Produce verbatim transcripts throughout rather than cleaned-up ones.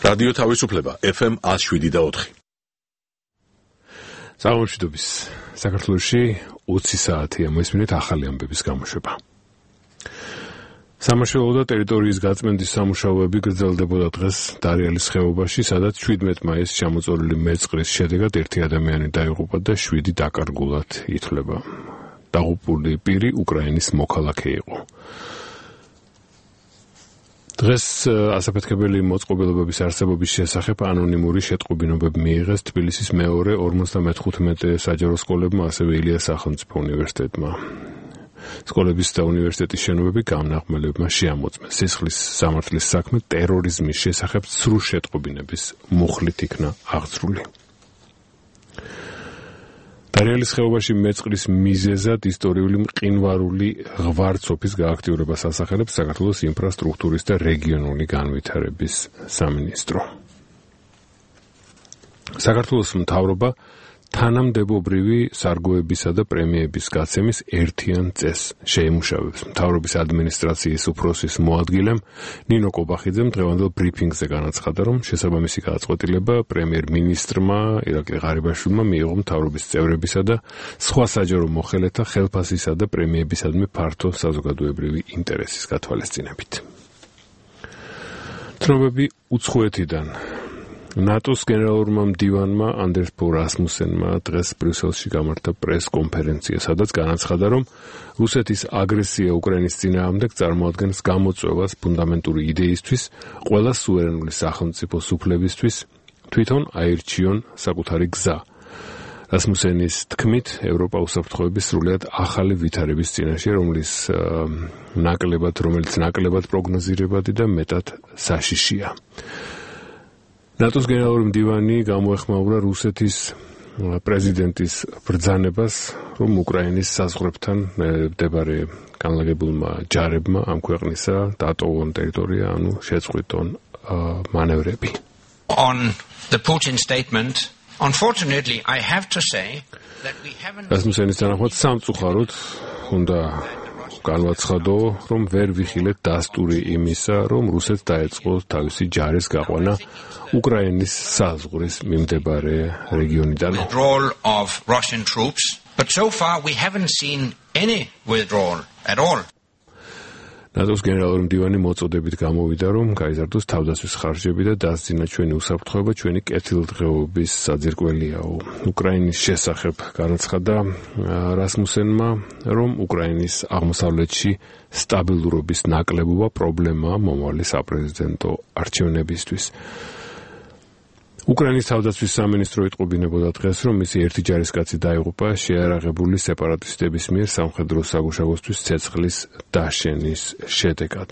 რადიო თავისუფლება ეფ ემ one oh seven და four. სამშვიდობის საქართველოში ოცი საათია მოისმინეთ ახალი ამბების გამოშვება. სამაშველო და ტერიტორიის გაწმენდის სამუშაოები გრძელდებოდა დღეს დარიალის ხეობაში, სადაც seventeen მაისს ჩამოწოლილი მეწყრის შედეგად ერთი ადამიანი დაიღუპა და seven დაკარგულად ითვლება. დაღუპული პირი უკრაინის მოქალაქე იყო. დღეს ასაფეთქებელი მოწყობილობების არსებობის შესახებ ანონიმური შეტყობინობები მიიღეს თბილისის მეორე fifty-five საჯარო სკოლებმა, ასევე ილიას სახელმწიფო უნივერსიტეტმა. სკოლების და უნივერსიტეტის შენობები გამნაღმელებმა შეამოწმეს. სისხლის სამართლის საქმე ტერორიზმის შესახებ ცრუ შეტყობინების მუხლით იქნა აღძრული. დარიალის ხეობაში მეწყრის მიზეზად ისტორიული მყინვარული ღვარცოფის გააქტიურებას ასახელებს საქართველოს ინფრასტრუქტურის და რეგიონული განვითარების სამინისტრო. საქართველოს მთავრობა თანამდებობრივი სარგოებისა და პრემიების გაცემის ერთიან წესს შეიმუშავებს. მთავრობის ადმინისტრაციის უფროსის მოადგილემ ნინო კობახიძემ დღევანდელ ბრიფინგზე განაცხადა, რომ შესაბამისი გადაწყვეტილება პრემიერ-მინისტრმა ირაკლი ღარიბაშვილმა მიიღო მთავრობის წევრებისა და სხვა საჯარო მოხელეთა ხელფასისა და პრემიებისადმი ფართო საზოგადოებრივი ინტერესის გათვალისწინებით. ცნობები უცხოეთიდან. ნატოს გენერალურმა მდივანმა ანდერს ბო რასმუსენმა დღეს ბრიუსელში გამართა პრეს-კონფერენცია, სადაც განაცხადა, რომ რუსეთის აგრესია უკრაინის წინააღმდეგ წარმოადგენს გამოწვევას ფუნდამენტური იდეისთვის, ყველა სუვერენული სახელმწიფოს უფლებისთვის თვითონ აირჩიონ საკუთარი გზა. რასმუსენის თქმით, ევროპა უსაფრთხოების სრულიად ახალი ვითარების წინაშე, რომლის ნაკლებად, რომელიც ნაკლებად პროგნოზირებადი და მეტად საშიშია. ნატოს გენერალური მდივანი გამოეხმაურა რუსეთის პრეზიდენტის ბრძანებას, რომ უკრაინის საზღვრებთან მდებარე განლაგებულმა ჯარებმა ამ ქვეყნისა დატოვონ ტერიტორია, ანუ შეწყვიტონ მანევრები. On the Putin statement, unfortunately, I have to say that we haven't რასმუსენის თანახმად სამწუხაროდ უნდა განვაცხადო, რომ ვერ ვიხილეთ დასტური იმისა, რომ რუსეთს დაეწყო თავისი ჯარის გაყვანა უკრაინის საზღვრის მიმდებარე რეგიონიდან. withdrawal of Russian troops, but so far we haven't seen any withdrawal at all. ნატოს გენერალური მდივანი მოწოდებით გამოვიდა, რომ გაიზარდოს თავდასხმის ხარჯები და დასძინა ჩვენი უსაფრთხოება, ჩვენი კეთილდღეობის საძირკველიაო. უკრაინის შესახებ განაცხადა რასმუსენმა, რომ უკრაინის აღმოსავლეთში სტაბილურობის ნაკლებობა პრობლემაა მომავალი საპრეზიდენტო არჩევნებისთვის. უკრაინის თავდაცვის სამინისტრო იტყობინებოდა დღეს, რომ მისი ერთი ჯარისკაცი დაიღუპა შეარაღებული სეპარატისტების მიერ სამხედრო საგუშაგოსთვის ცეცხლის დაშენის შედეგად.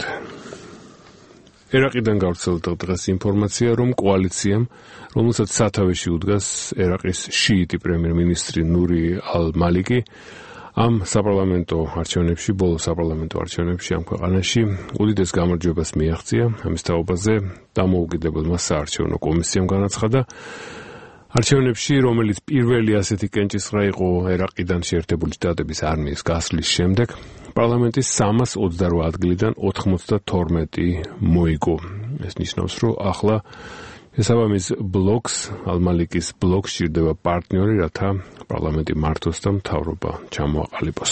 ერაყიდან გავრცელდა დღეს ინფორმაცია, რომ კოალიციამ, რომელსაც სათავეში უდგას ერაყის შიიტი პრემიერ-მინისტრი ნური ალ-მალიკი, ამ საპარლამენტო არჩევნებში, ბოლო საპარლამენტო არჩევნებში ამ ქვეყანაში უდიდეს გამარჯვებას მიაღწია. ამის თაობაზე დამოუკიდებელმა საარჩევნო კომისიამ განაცხადა, არჩევნებში, რომელიც პირველი ასეთი კენჭისყრა იყო ერაყიდან შეერთებული შტატების არმიის გასვლის შემდეგ, პარლამენტის three hundred twenty-eight ადგილიდან ninety-two მოიგო. ეს ნიშნავს, რომ ახლა შესაბამის ბლოკს, ალ-მალიკის ბლოკს ჭირდება პარტნიორი, რათა პარლამენტი მართოს და მთავრობა ჩამოაყალიბოს.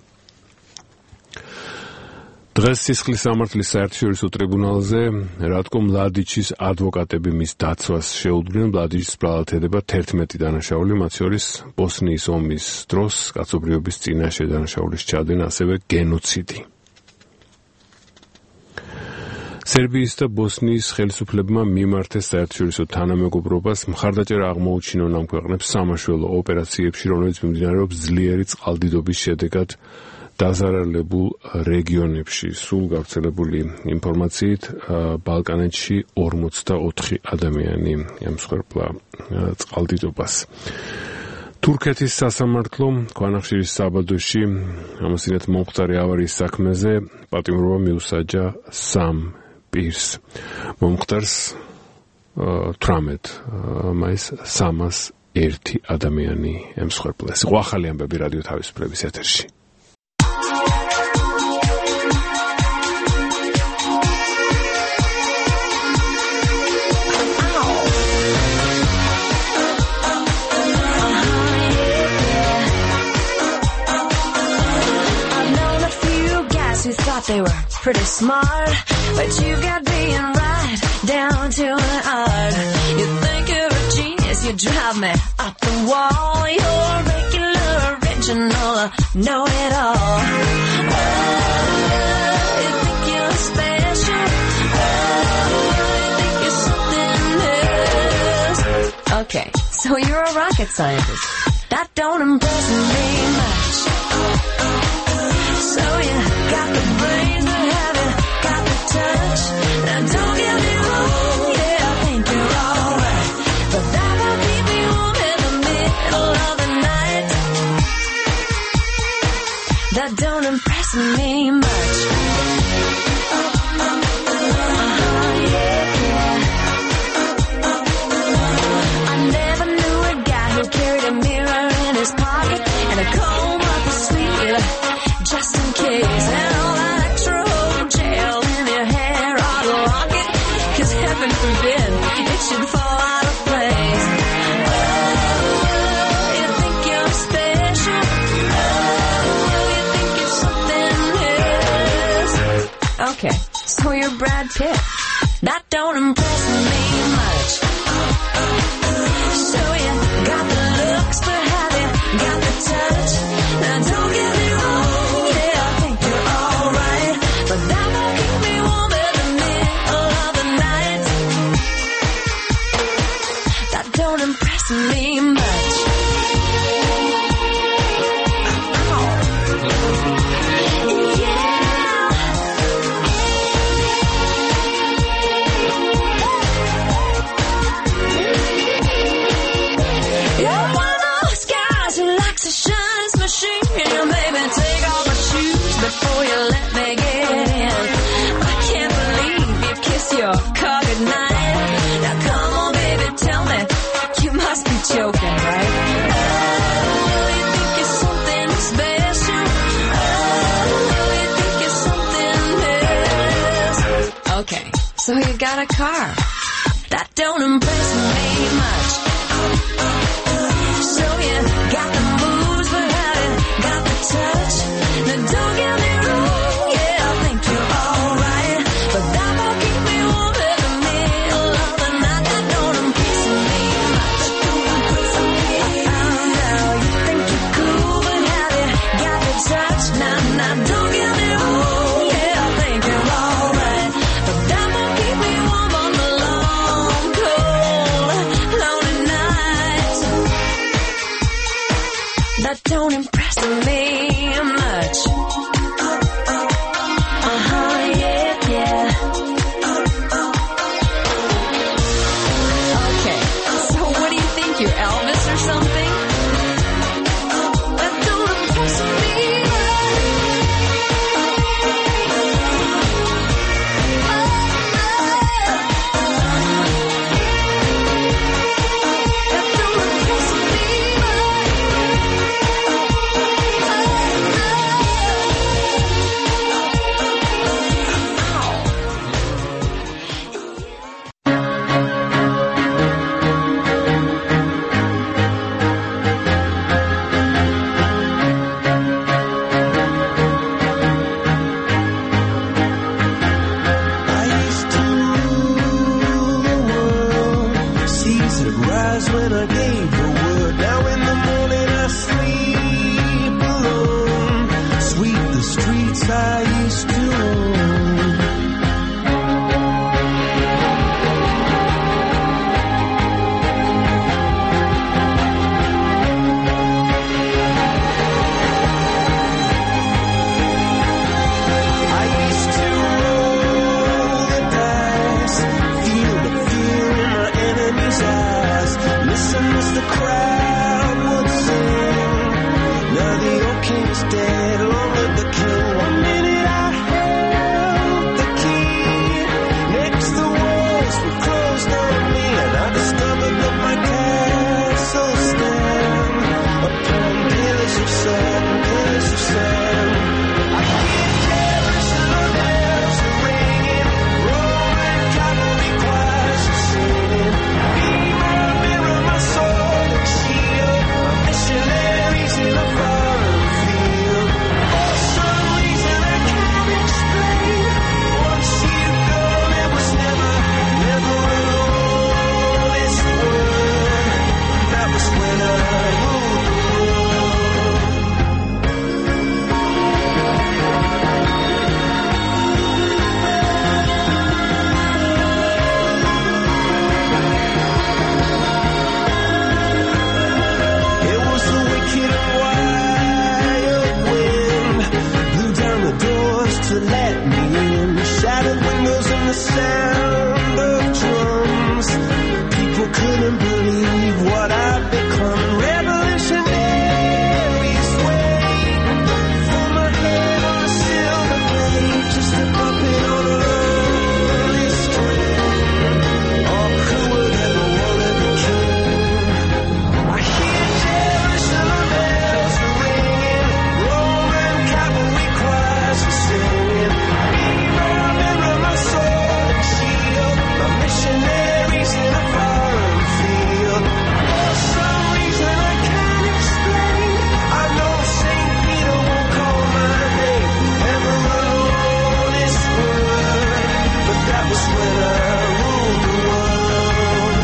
დღეს სისხლის სამართლის საერთაშორისო ტრიბუნალზე რატკო მლადიჩის ადვოკატები მის დაცვას შეუდგნენ. მლადიჩის ბრალადედება eleven დანაშაული, მათ შორის ბოსნიის ომის დროს კაცობრიობის წინაშე დანაშაულის ჩადენა, ასევე გენოციდი. სერბიის და ბოსნიის ხელისუფლებმა მიმართეს საერთაშორისო თანამეგობრობას მხარდაჭერა აღმოუჩინონ ამ ქვეყნებს სამაშველო ოპერაციებში, რომელიც მიმდინარეობს ძლიერი წყალდიდობის შედეგად დაზარალებულ რეგიონებში. სულ გავრცელებული ინფორმაციით, ბალკანეთში forty-four ადამიანი ემსხვერპლა წყალდიდობას. თურქეთის სასამართლო ქვანახშირის საბადოში ამასინათ მომხდარი ავარიის საქმეზე პატიმრობა მიუსაჯა სამ პირს. მომხდარს eighteen მაისს three oh one ადამიანი ემსხვერპლეს. იყო ახალი ამბები რადიო თავისუფლების ეთერში. thought they were pretty smart, but you got being right down to an art. You think you're a genius, you drive me up the wall. You're regular, original, know-it-all. Oh, you think you're special. Oh, you think you're something else. Okay, so you're a rocket scientist. That don't impress me much. So you got the brains, but haven't got the touch. Now don't get me wrong, yeah, I think you're alright, but that won't keep me warm in the middle of the night. That don't impress me much. Uh-huh, yeah, yeah. I never knew a guy who carried a mirror in his pocket and a comb up his sleeve, just in case. And all that extra old gel in your hair ought to lock it, 'cause heaven forbid it should fall out of place. Oh, you think you're special. Oh, you think you're something else. Okay, so you're Brad Pitt. That don't impress me much. So you got the looks, but have you got the touch? Now don't get me wrong, yeah, I think you're alright, but that won't keep me warm in the middle of the night. That don't impress me much. You're one of those guys who likes to shine his machine. Baby, take off my shoes before you let me get in. I can't believe you kissed your car goodnight. Now come on, baby, tell me, you must be joking, right? Oh, you think you're something special. Oh, you think you're something else. Okay, so you got a car. That don't impress me much. So you got the moves, but haven't got the touch. Now don't get me wrong, yeah, I think you're alright, but that won't keep me warm in the middle of the night. That don't impress me much. Oh, now you think you're cool, but have you got the touch? Now, now don't get me wrong, yeah, I think you're alright, but that won't keep me warm on the long, cold, lonely nights. That don't impress me much. Uh-huh, yeah, yeah. Okay, so what do you think, you're Elvis or something? That don't impress me That don't impress me I used to rule the world. Seas would rise when I gave the word. Now in the morning I sleep alone. Sweep the streets I used to own. I used to roll the dice, feel the fear in my enemy's eyes. Listen as the crowd would sing. Now the old king's dead, long live the king. One minute I held the key. Next the walls were closed on me, and I discovered that my castle stand upon pillars of sand, pillars of sand. I hear Jerusalem bells ringing, Roman cavalry choirs are singing. Be my mirror, my sword and shield, my missionaries in a foreign field. Oh, suddenly sound of drums. People couldn't believe what I'd become. Revolutionaries wait for my head on a silver blade, just a puppet on a lonely string. Oh, who would ever wanna be king? I hear Jerusalem bells are ringing, Roman cavalry choirs are singing. Mirror, mirror, my sword and shield, my missionaries in a foreign field. For some reason I can't explain, I know Saint Peter won't call my name ever alone this word, but that was when I ruled the world.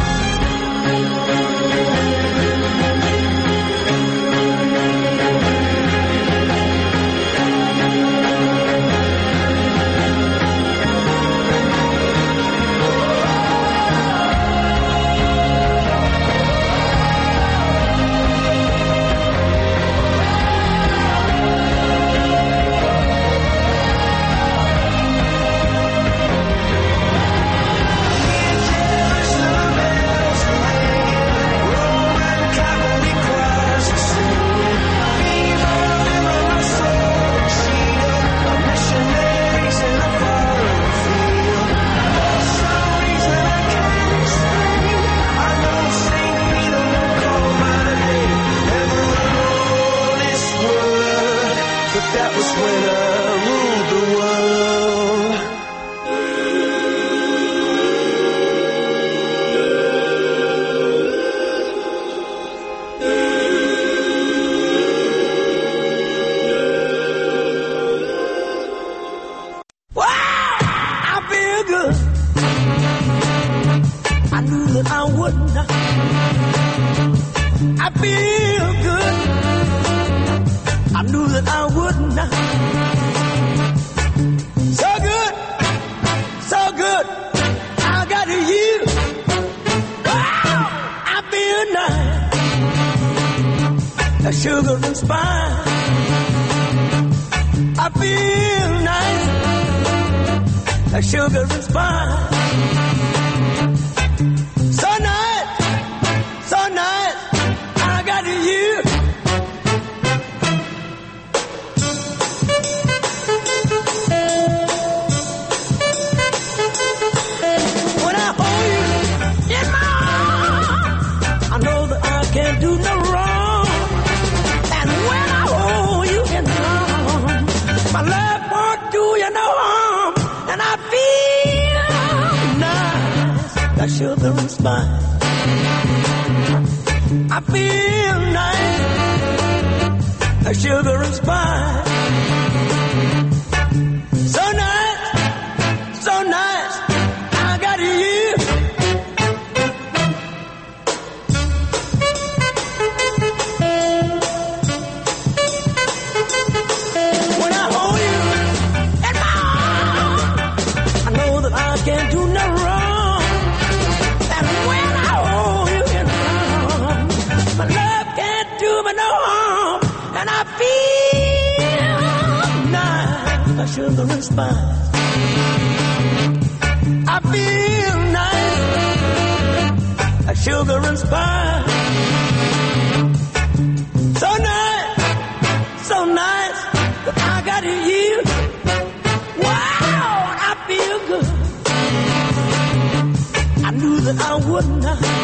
Jerusalem bells are ringing, Roman cavalry choirs are singing. Mirror, mirror, my sword and shield, my missionaries in a foreign field. For some reason I can't explain, I know Saint Peter won't call my name ever alone this word, but that was when I ruled the world. Wow, I feel good. I knew that I wouldn't. I feel good. I knew that I wouldn't. So good, so good. I got you. Wow, I feel nice. A sugar and spice. I feel nice. A sugar and spice. So nice, so nice. I got you. When I hold you in my arms, I know that I can't do no wrong. And when I hold you in my arms, my love won't do you no harm. And I feel nice, that sugar and spice. I feel nice, that sugar and spice. So nice, so nice, I got you. When I hold you in my arms, I know that I can't do no wrong. And when I hold you in my arms, my love can't do me no harm. And I feel nice, a sugar and spice. I feel nice, a sugar and spice. So nice, so nice, that I got you. Wow, I feel good. I knew that I wouldn't.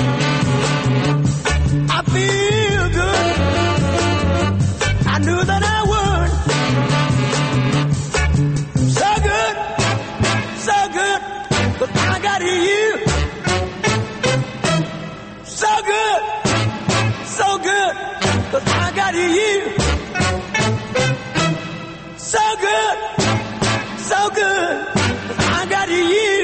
I feel good. I knew that I would. So good, so good, but I got you. So good, so good, but I got you. So good, so good, but I got you.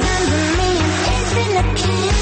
remember me an infinite kiss.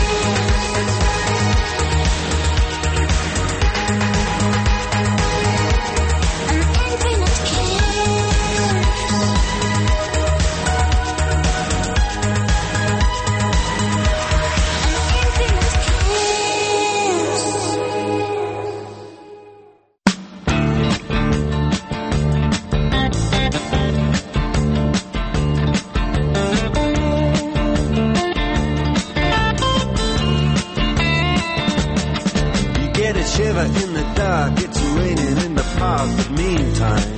Shiver in the dark, it's raining in the park, but meantime,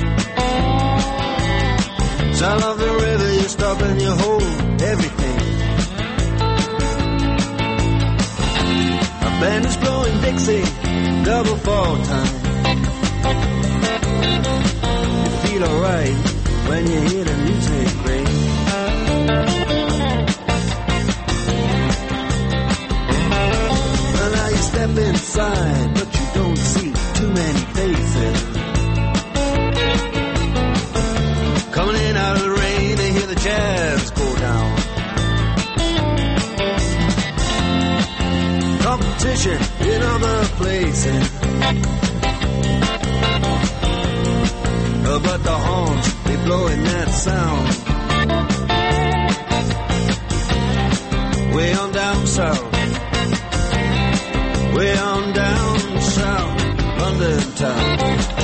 sound of the river, you stop and you hold everything. A band is blowing Dixie, double fall time. You feel alright when you hear the music ring. Step inside, but you don't see too many faces. Coming in out of the rain, they hear the jazz go down. Competition in other places, uh, but the horns, they blowing that sound. Way on down south, way on down south, London town.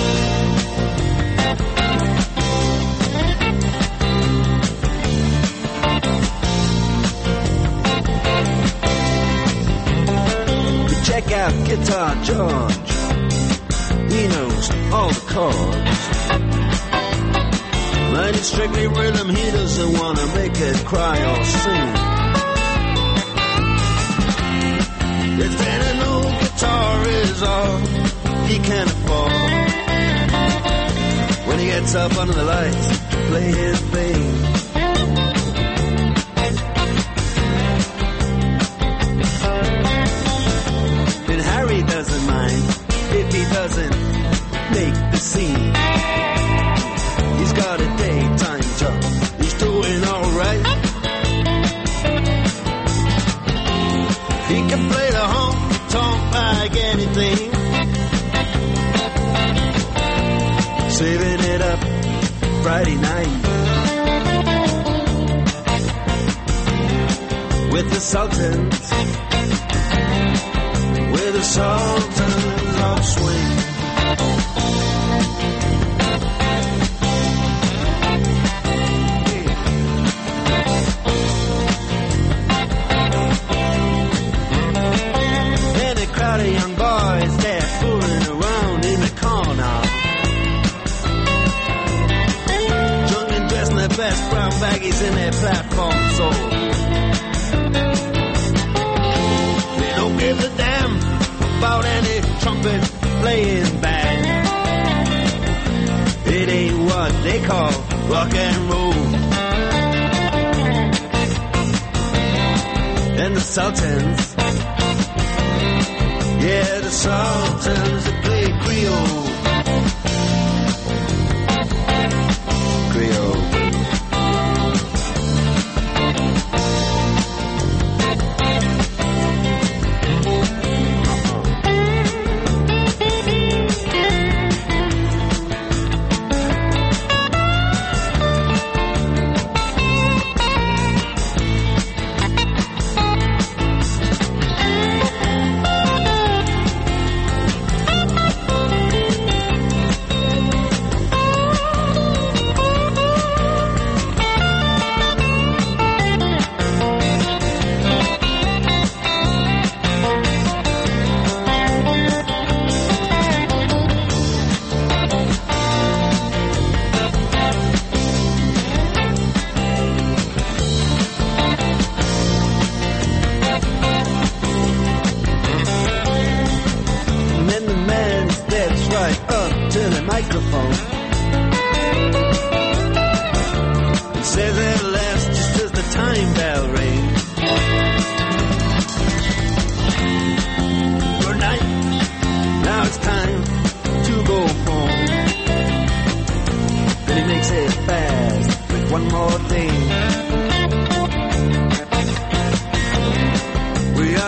We check out Guitar George, he knows all the chords. But it's strictly rhythm, he doesn't wanna make it cry or sing. If then an old guitar is all he can afford, when he gets up under the lights to play his thing, then Harry doesn't mind if he doesn't make the scene. He's got a daytime job, he's doing alright. He can play the honky-tonk like anything, saving it up Friday night with the Sultans, with the Sultans of Swing. Crowd of young boys, they're fooling around in the corner, drunk and dressed in their best brown baggies in their platform soul. They don't give a damn about any trumpet playing band. It ain't what they call rock and roll. And the Sultans, yeah, the Sultans that play Creole. Creole.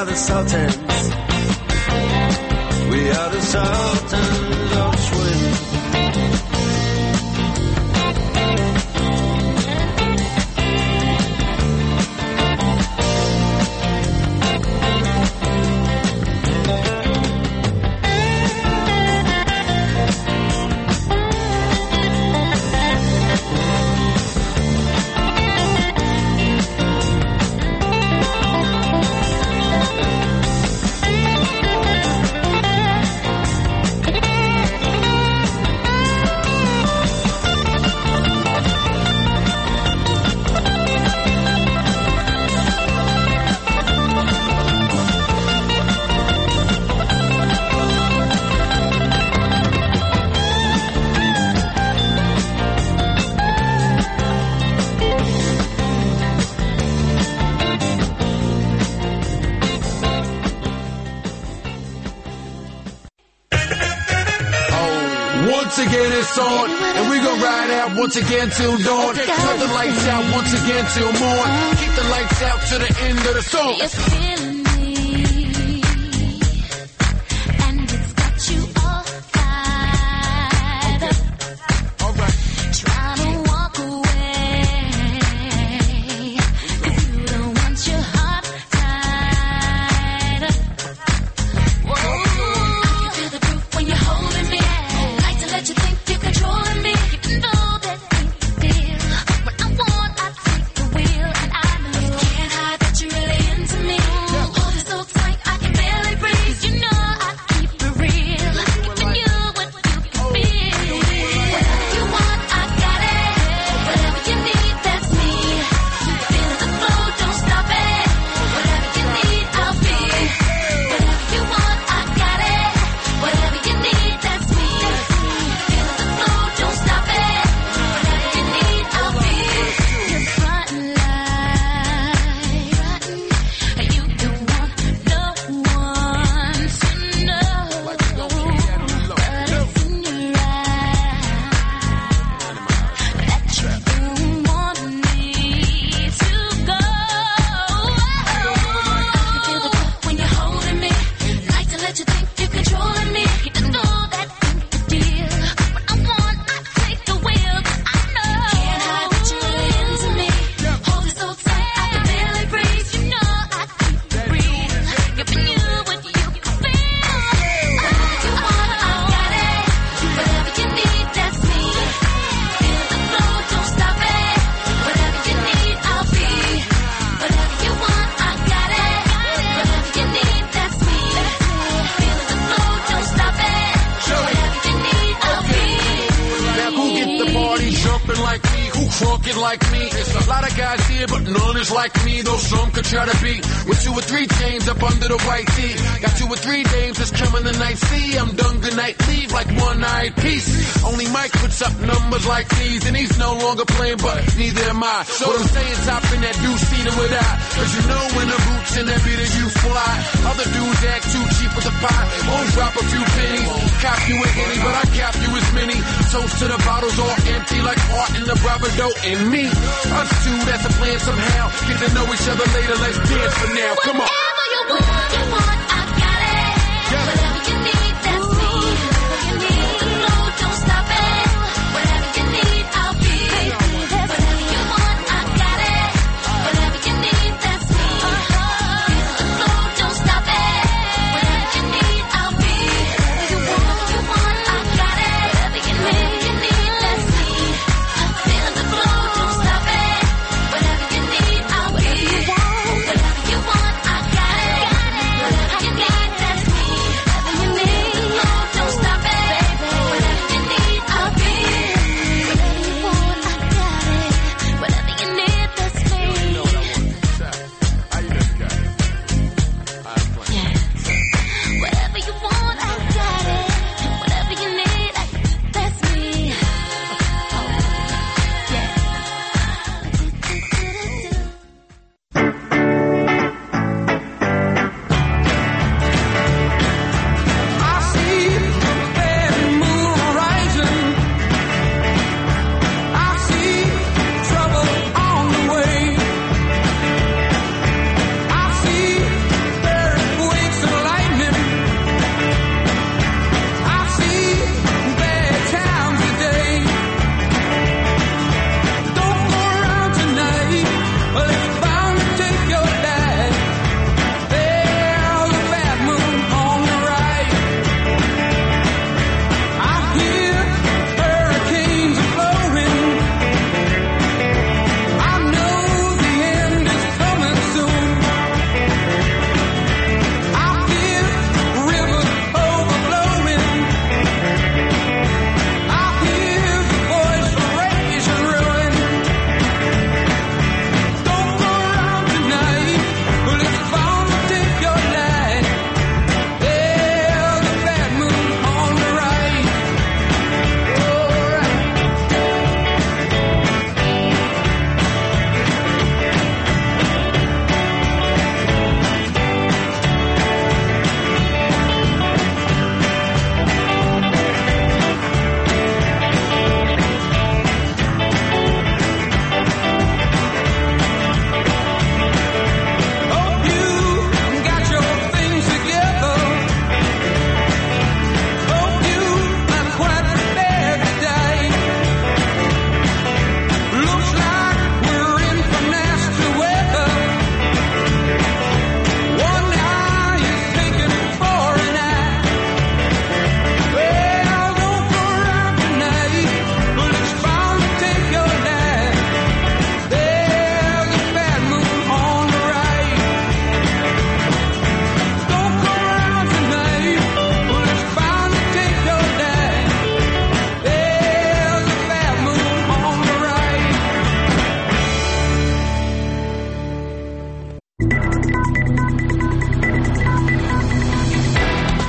the Sultans. We are the Sultans of Swing. Once again till dawn. Okay, turn the lights out once again till morn. Keep the lights out to the end of the song. You're feeling me, and it's got you all fired up. All right. Trying to walk away, 'cause you don't want your heart tied up. Whoa, I can feel the groove when you're holding me. Like to let you think you're controlling me. You know like me. There's a lot of guys here, but none is like me. Though some could try to be with two or three chains up under the white tee. Got two or three dames that's coming tonight. See, I'm done good night leave like one night piece. Only Mike puts up numbers like these, and he's no longer playing, but neither am I. So what I'm saying, top in that dude seated with I. 'Cause you know when the boots in that beat you fly. Other dudes act too cheap with the pie. Won't drop a few pennies. Cop you a henny, but I cap you as many. Toast to the bottles all empty like art in the bravado in me. Us two, that's a plan somehow. Get to know each other later, let's dance for now. Come on. Whatever you want, you want, I got it. Yeah. Whatever you need, that's me. Whatever you need, no, don't stop it. Whatever you need, I'll be. Whatever you want, I got it. Whatever you need, that's me. No, don't stop it. Whatever you need, I'll be. Whatever you want, you want, I got it. Whatever you need, you need, that's me. Feeling the flow, don't stop it. Whatever you need, I'll be. Whatever you want, I got it.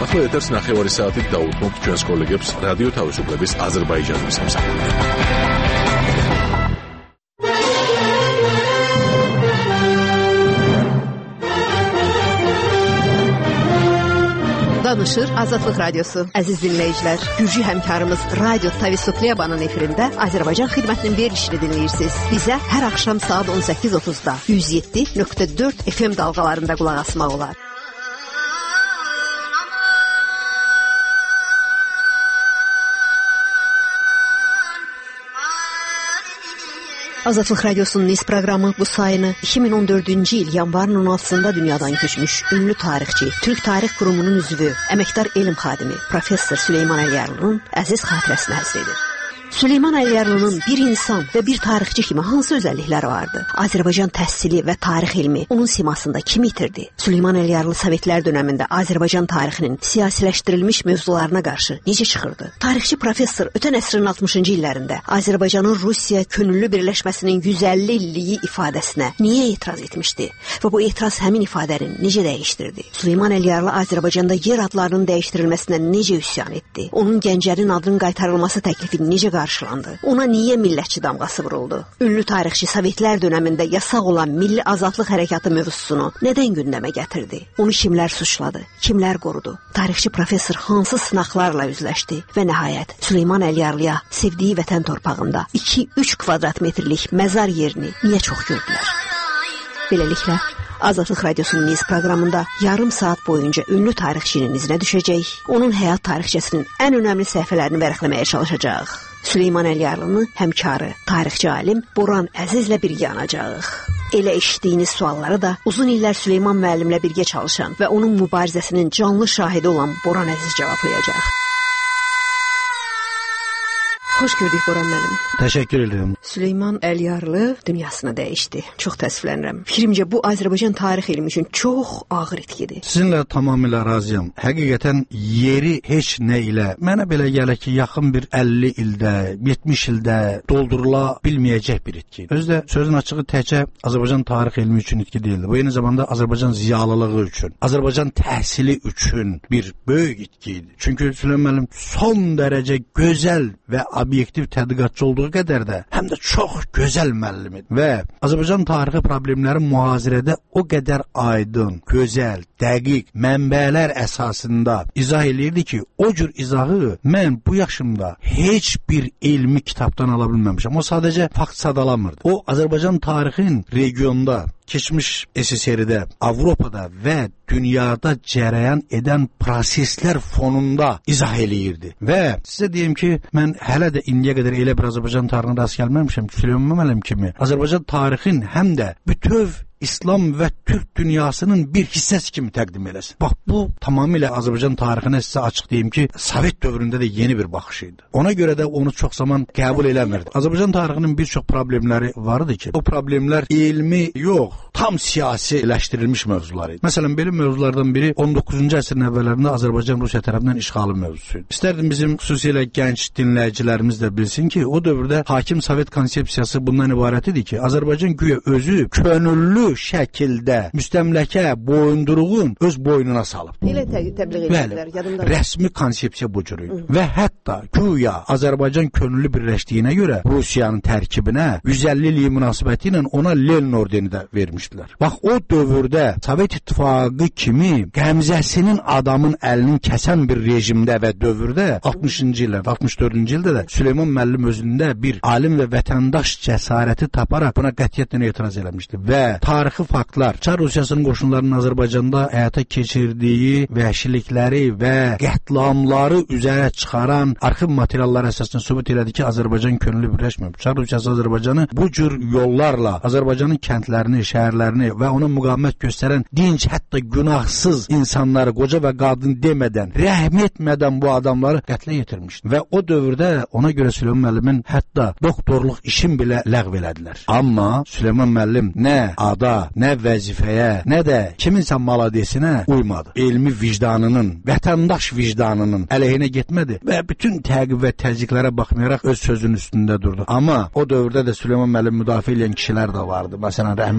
ახლა ეთერს ნახევარი საათით დაუთმობთ ჩვენს კოლეგებს რადიო თავისუფლების აზერბაიჯანის სამსახურით. Danışır Azadlıq Radyosu. Əziz dinləyicilər, Gürcü həmkarımız Radio Tavisufliyabanın efirində Azərbaycan xidmətinin verilişini dinləyirsiniz. Bizə hər axşam saat on səkkiz otuzda yüz yeddi nöqtə dörd F M dalğalarında qulaq asmaq olar. Azadlıq Radyosu'nun Nice proqramı bu sayını iki min on dördüncü il yanvarın on altısında dünyadan köçmüş ünlü tarixçi, Türk Tarix Qurumunun üzvü, əməkdar elm xadimi Professor Süleyman Əliyarlının əziz xatirəsinə həsr edir. Süleyman Əliyarlının bir insan və bir tarixçi kimi hansı özəllikləri vardı? Azərbaycan təhsili və tarix elmi onun simasında kim itirdi? Süleyman Əliyarlı Sovetlər dönəmində Azərbaycan tarixinin siyasiləşdirilmiş mövzularına qarşı necə çıxırdı? Tarixçi professor ötən əsrin altmışıncı illərində Azərbaycanın Rusiya könüllü birləşməsinin yüz əlli illiyi ifadəsinə niyə etiraz etmişdi? Və bu etiraz həmin ifadəni necə dəyişdirdi? Süleyman Əliyarlı Azərbaycanda yer adlarının dəyişdirilməsinə necə üsyan etdi? Onun Gəncənin adının qaytarılması təklifini necə qarşılandı? Ona niyə millətçi damğası vuruldu? Ünlü tarixçi Sovetlər dönəmində yasaq olan milli azadlıq hərəkatı mövzusunu nədən gündəmə gətirdi? Onu kimlər suçladı? Kimlər qorudu? Tarixçi professor hansı sınaqlarla üzləşdi? Və nəhayət Süleyman Əliyarlıya sevdiyi vətən torpağında iki üç kvadrat metrlik məzar yerini niyə çox gördülər? Beləliklə, Azadlıq Radyosu'nun Nice proqramında yarım saat boyunca ünlü tarixçinin izinə düşəcək, onun həyat tarixçəsinin ən önəmli səhifələrini vərəqləməyə çalışacaq. Süleyman Əliyarlını həmkarı, tarixçi alim Boran Əzizlə birgə anacağıq. Elə eşitdiyiniz sualları da uzun illər Süleyman müəllimlə birgə çalışan və onun mübarizəsinin canlı şahidi olan Boran Əziz cavablayacaq. Xoş gördük Boran müəllim. Təşəkkür edirəm. Süleyman Əliyarlı dünyasını dəyişdi. Çox təəssüflənirəm. Fikrimcə bu Azərbaycan tarix elmi üçün çox ağır itkidir. Sizinlə tamamilə razıyam. Həqiqətən yeri heç nə ilə mənə belə gəlir ki, yaxın bir əlli ildə, yetmiş ildə doldurula bilməyəcək bir itki. Özdə sözün açığı təkcə Azərbaycan tarix elmi üçün itki deyildi. Bu eyni zamanda Azərbaycan ziyalılığı üçün, Azərbaycan təhsili üçün bir böyük itki idi. Çünki Süleyman müəllim son dərəcə gözəl və obyektiv tədqiqatçı olduğu qədər də həm də çox gözəl müəllim idi. Və Azərbaycan tarixi problemləri mühazirədə o qədər aydın, gözəl, dəqiq mənbələr əsasında izah eləyirdi ki, o cür izahı mən bu yaşımda heç bir elmi kitabdan ala bilməmişəm. O sadəcə fakt sadalamırdı. O Azərbaycan tarixin regionda, keçmiş S S R-də, Avropada və dünyada cərəyan edən proseslər fonunda izah eləyirdi. Və sizə deyim ki, mən hələ də indiyə qədər elə bir Azərbaycan tarixinə rast gəlməmişəm ki, Süleyman müəllim kimi Azərbaycan tarixin həm də bütöv İslam və Türk dünyasının bir hissəsi kimi təqdim eləsin. Bax, bu tamamilə Azərbaycan tarixinə sizə açıq deyim ki, Sovet dövründə də yeni bir baxış idi. Ona görə də onu çox zaman qəbul eləmirdi. Azərbaycan tarixinin bir çox problemləri vardı ki, o problemlər elmi yox, tam siyasiləşdirilmiş mövzular idi. Məsələn, belə mövzulardan biri on doqquzuncu əsrin əvvəllərində Azərbaycan Rusiya tərəfindən işğalı mövzusuydu. İstərdim bizim xüsusilə gənc dinləyicilərimiz də bilsin ki, o dövrdə hakim Sovet konsepsiyası bundan ibarət idi ki, Azərbaycan güya özü könüllü şəkildə müstəmləkə boyunduruğun öz boynuna salıb. Elə təbliğ edirlər, yadımda. Rəsmi konsepsiya bu cür idi. Və hətta güya Azərbaycan könüllü birləşdiyinə görə Rusiyanın tərkibinə yüz əlli illik münasibəti ilə ona Lenin ordeni də vermişdilər. Bax, o dövrdə Sovet İttifaqı kimi qəmzəsinin adamın əlinin kəsən bir rejimdə və dövrdə altmışıncı illərdə, altmış dördüncü ildə də Süleyman müəllim özündə bir alim və vətəndaş cəsarəti taparaq buna qətiyyətlə etiraz eləmişdi və tarixi faktlar, Çar Rusiyasının qoşunlarının Azərbaycanda həyata keçirdiyi vəhşilikləri və qətliamları üzərə çıxaran arxiv materialları əsasında sübut elədi ki, Azərbaycan könüllü birləşməyib. Çar Rusiyası Azərbaycanı bu cür yollarla Azərbaycanın kəndlərini, şəhərlərini və ona müqavimət göstərən dinc, hətta günahsız insanları, qoca və qadın demədən, rəhm etmədən bu adamları qətlə yetirmişdi. Və o dövrdə ona görə Süleyman müəllimin hətta doktorluq işin belə ləğv elədilər. Amma Süleyman müəllim nə ada, nə vəzifəyə, nə də kiminsə maladesinə uymadı. Elmi vicdanının, vətəndaş vicdanının əleyhinə getmədi və bütün təqib və təzyiqlərə baxmayaraq öz sözünün üstündə durdu. Amma o dövrdə də Süleyman müəllim müdafiə edən kişilər də vardı. Məsələn, rəhmətli Ziya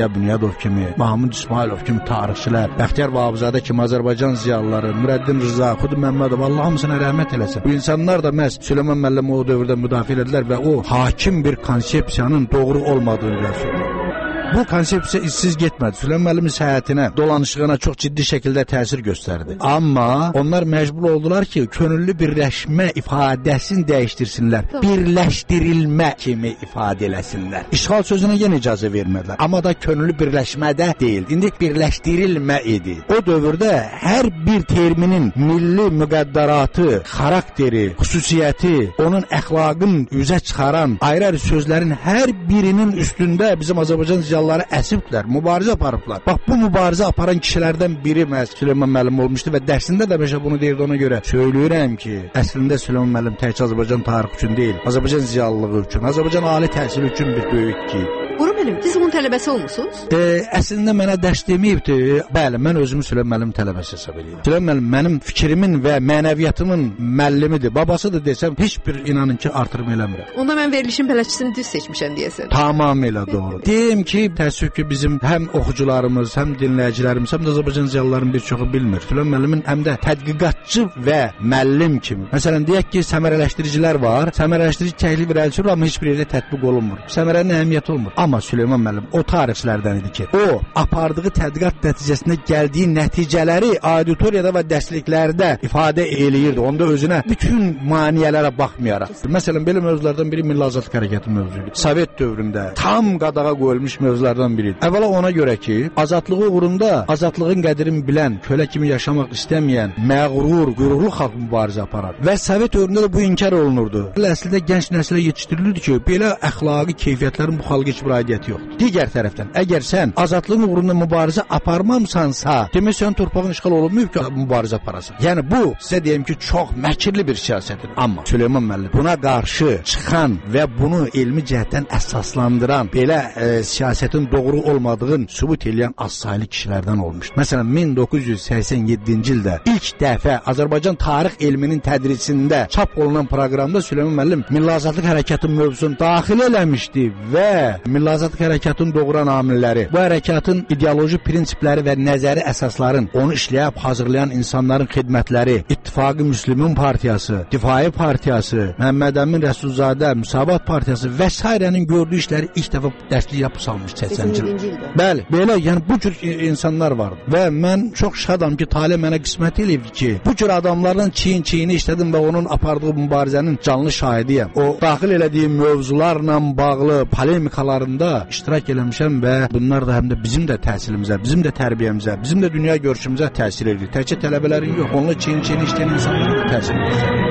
Bünyadov kimi, Mahmud İsmailov kimi tarixçilər, Bəxtiyar Vahabzadə kimi Azərbaycan ziyalıları, Nurəddin Rza, Xud Məmmədov, Allah hamısına rəhmət eləsin. Bu insanlar da məhz Süleyman müəllimi o dövrdə müdafiə edildilər və o hakim bir konsepsiyanın doğru olmadığını söylüyor. Bu konsepsiya izsiz getmədi. Süleyman müəllimin səyahətinə, dolanışığına çox ciddi şəkildə təsir göstərdi. Amma onlar məcbur oldular ki, könüllü birləşmə ifadəsini dəyişdirsinlər. Birləşdirilmə kimi ifadə eləsinlər. İşğal sözünə yenə icazə vermədilər. Amma da könüllü birləşmədə deyil. İndi birləşdirilmə idi. O dövrdə hər bir terminin milli müqəddəratı, xarakteri, xüsusiyyəti, onun əxlaqın üzə çıxaran ayrı-ayrı sözlərin hər birinin üstündə bizim Azərbaycan ziyalıları əsibdilər, mübarizə aparıblar. Bax, bu mübarizə aparan kişilərdən biri məhz Süleyman müəllim olmuşdu və dərsində də məşə bunu deyirdi, ona görə söyləyirəm ki, əslində Süleyman müəllim təkcə Azərbaycan tarixi üçün deyil, Azərbaycan ziyalılığı üçün, Azərbaycan ali təhsili üçün bir böyük ki. Qurum müəllim, siz onun tələbəsi olmusunuz? E, əslində mənə dərs deməyibdi. Bəli, mən özümü Süleyman müəllim tələbəsi hesab edirəm. Süleyman müəllim mənim fikrimin və mənəviyyatımın müəllimidir. Babasıdır desəm, heç bir inanın ki, artırma eləmirəm. Onda mən verilişin bələdçisini düz seçmişəm deyəsən. Tamamilə doğru. Deyim ki, təəssüf ki, bizim həm oxucularımız, həm dinləyicilərimiz, həm də Azərbaycan ziyalılarının bir çoxu bilmir. Süleyman müəllimin həm də tədqiqatçı və müəllim kimi. Məsələn, deyək ki, səmərələşdiricilər var. Səmərələşdirici təklif irəliləşir, amma heç bir yerdə tətbiq olunmur. Səmərənin əhəmiyyəti olmur. Amma Süleyman müəllim o tarixçilərdən idi ki, o apardığı tədqiqat nəticəsində gəldiyi nəticələri auditoriyada və dərsliklərdə ifadə eləyirdi. Onda özünə bütün maneələrə baxmayaraq. Məsələn, belə mövzulardan biri Milli Azadlıq Hərəkatı mövzuydu. Sovet dövründə tam qadağa qoyulmuş mövzulardan biridir. Əvvəla ona görə ki, azadlığı uğrunda azadlığın qədrini bilən, kölə kimi yaşamaq istəməyən, məğrur, qürurlu xalq mübarizə aparar. Və Sovet dövründə də bu inkar olunurdu. Əslində gənc nəslə yetişdirilirdi ki, belə əxlaqi keyfiyyətlərin bu xalqa heç bir aidiyyəti yoxdur. Digər tərəfdən, əgər sən azadlığın uğrunda mübarizə aparmamsansa, demək sən torpağın işğal olunmayıb ki, mübarizə aparasan. Yəni bu sizə deyim ki, çox məkirli bir siyasətdir. Amma Süleyman müəllim buna qarşı çıxan və bunu elmi cəhətdən əsaslandıran, belə e, siyasətin doğru olmadığını sübut edən azsaylı kişilərdən olmuşdur. Məsələn, min doqquz yüz səksən yeddinci ildə ilk dəfə Azərbaycan tarix elminin tədrisində çap olunan proqramda Süleyman müəllim Milli Azadlıq Hərəkatı mövzusunu daxil eləmişdi və Milli Azadlıq Hərəkatının doğuran amilləri, bu hərəkatın ideoloji prinsipləri və nəzəri əsasların, onu işləyib hazırlayan insanların xidmətləri, İttifaqı Müslümin Partiyası, Difai Partiyası, Məhəmməd Əmin Rəsulzadə, Müsavat Partiyası və s.'nin gördüyü işləri ilk dəfə dərslik yapı salmış səksəninci ildə. Bəli, belə, yəni bu cür insanlar vardı və mən çox şadam ki, talih mənə qismət eləyib ki, bu cür adamların çiyin-çiyini işlədim və onun apardığı mübarizənin canlı şahidiyəm. O, daxil elədiyim mövzularla bağlı polemikalarında iştirak eləmişəm və bunlar da həm də bizim də təhsilimizə, bizim də tərbiyəmizə, bizim də dünya görüşümüzə təsir edir. Təkcə tələbələrin yox, onunla çiyin-çiyini işləyən insanların da təsir edir.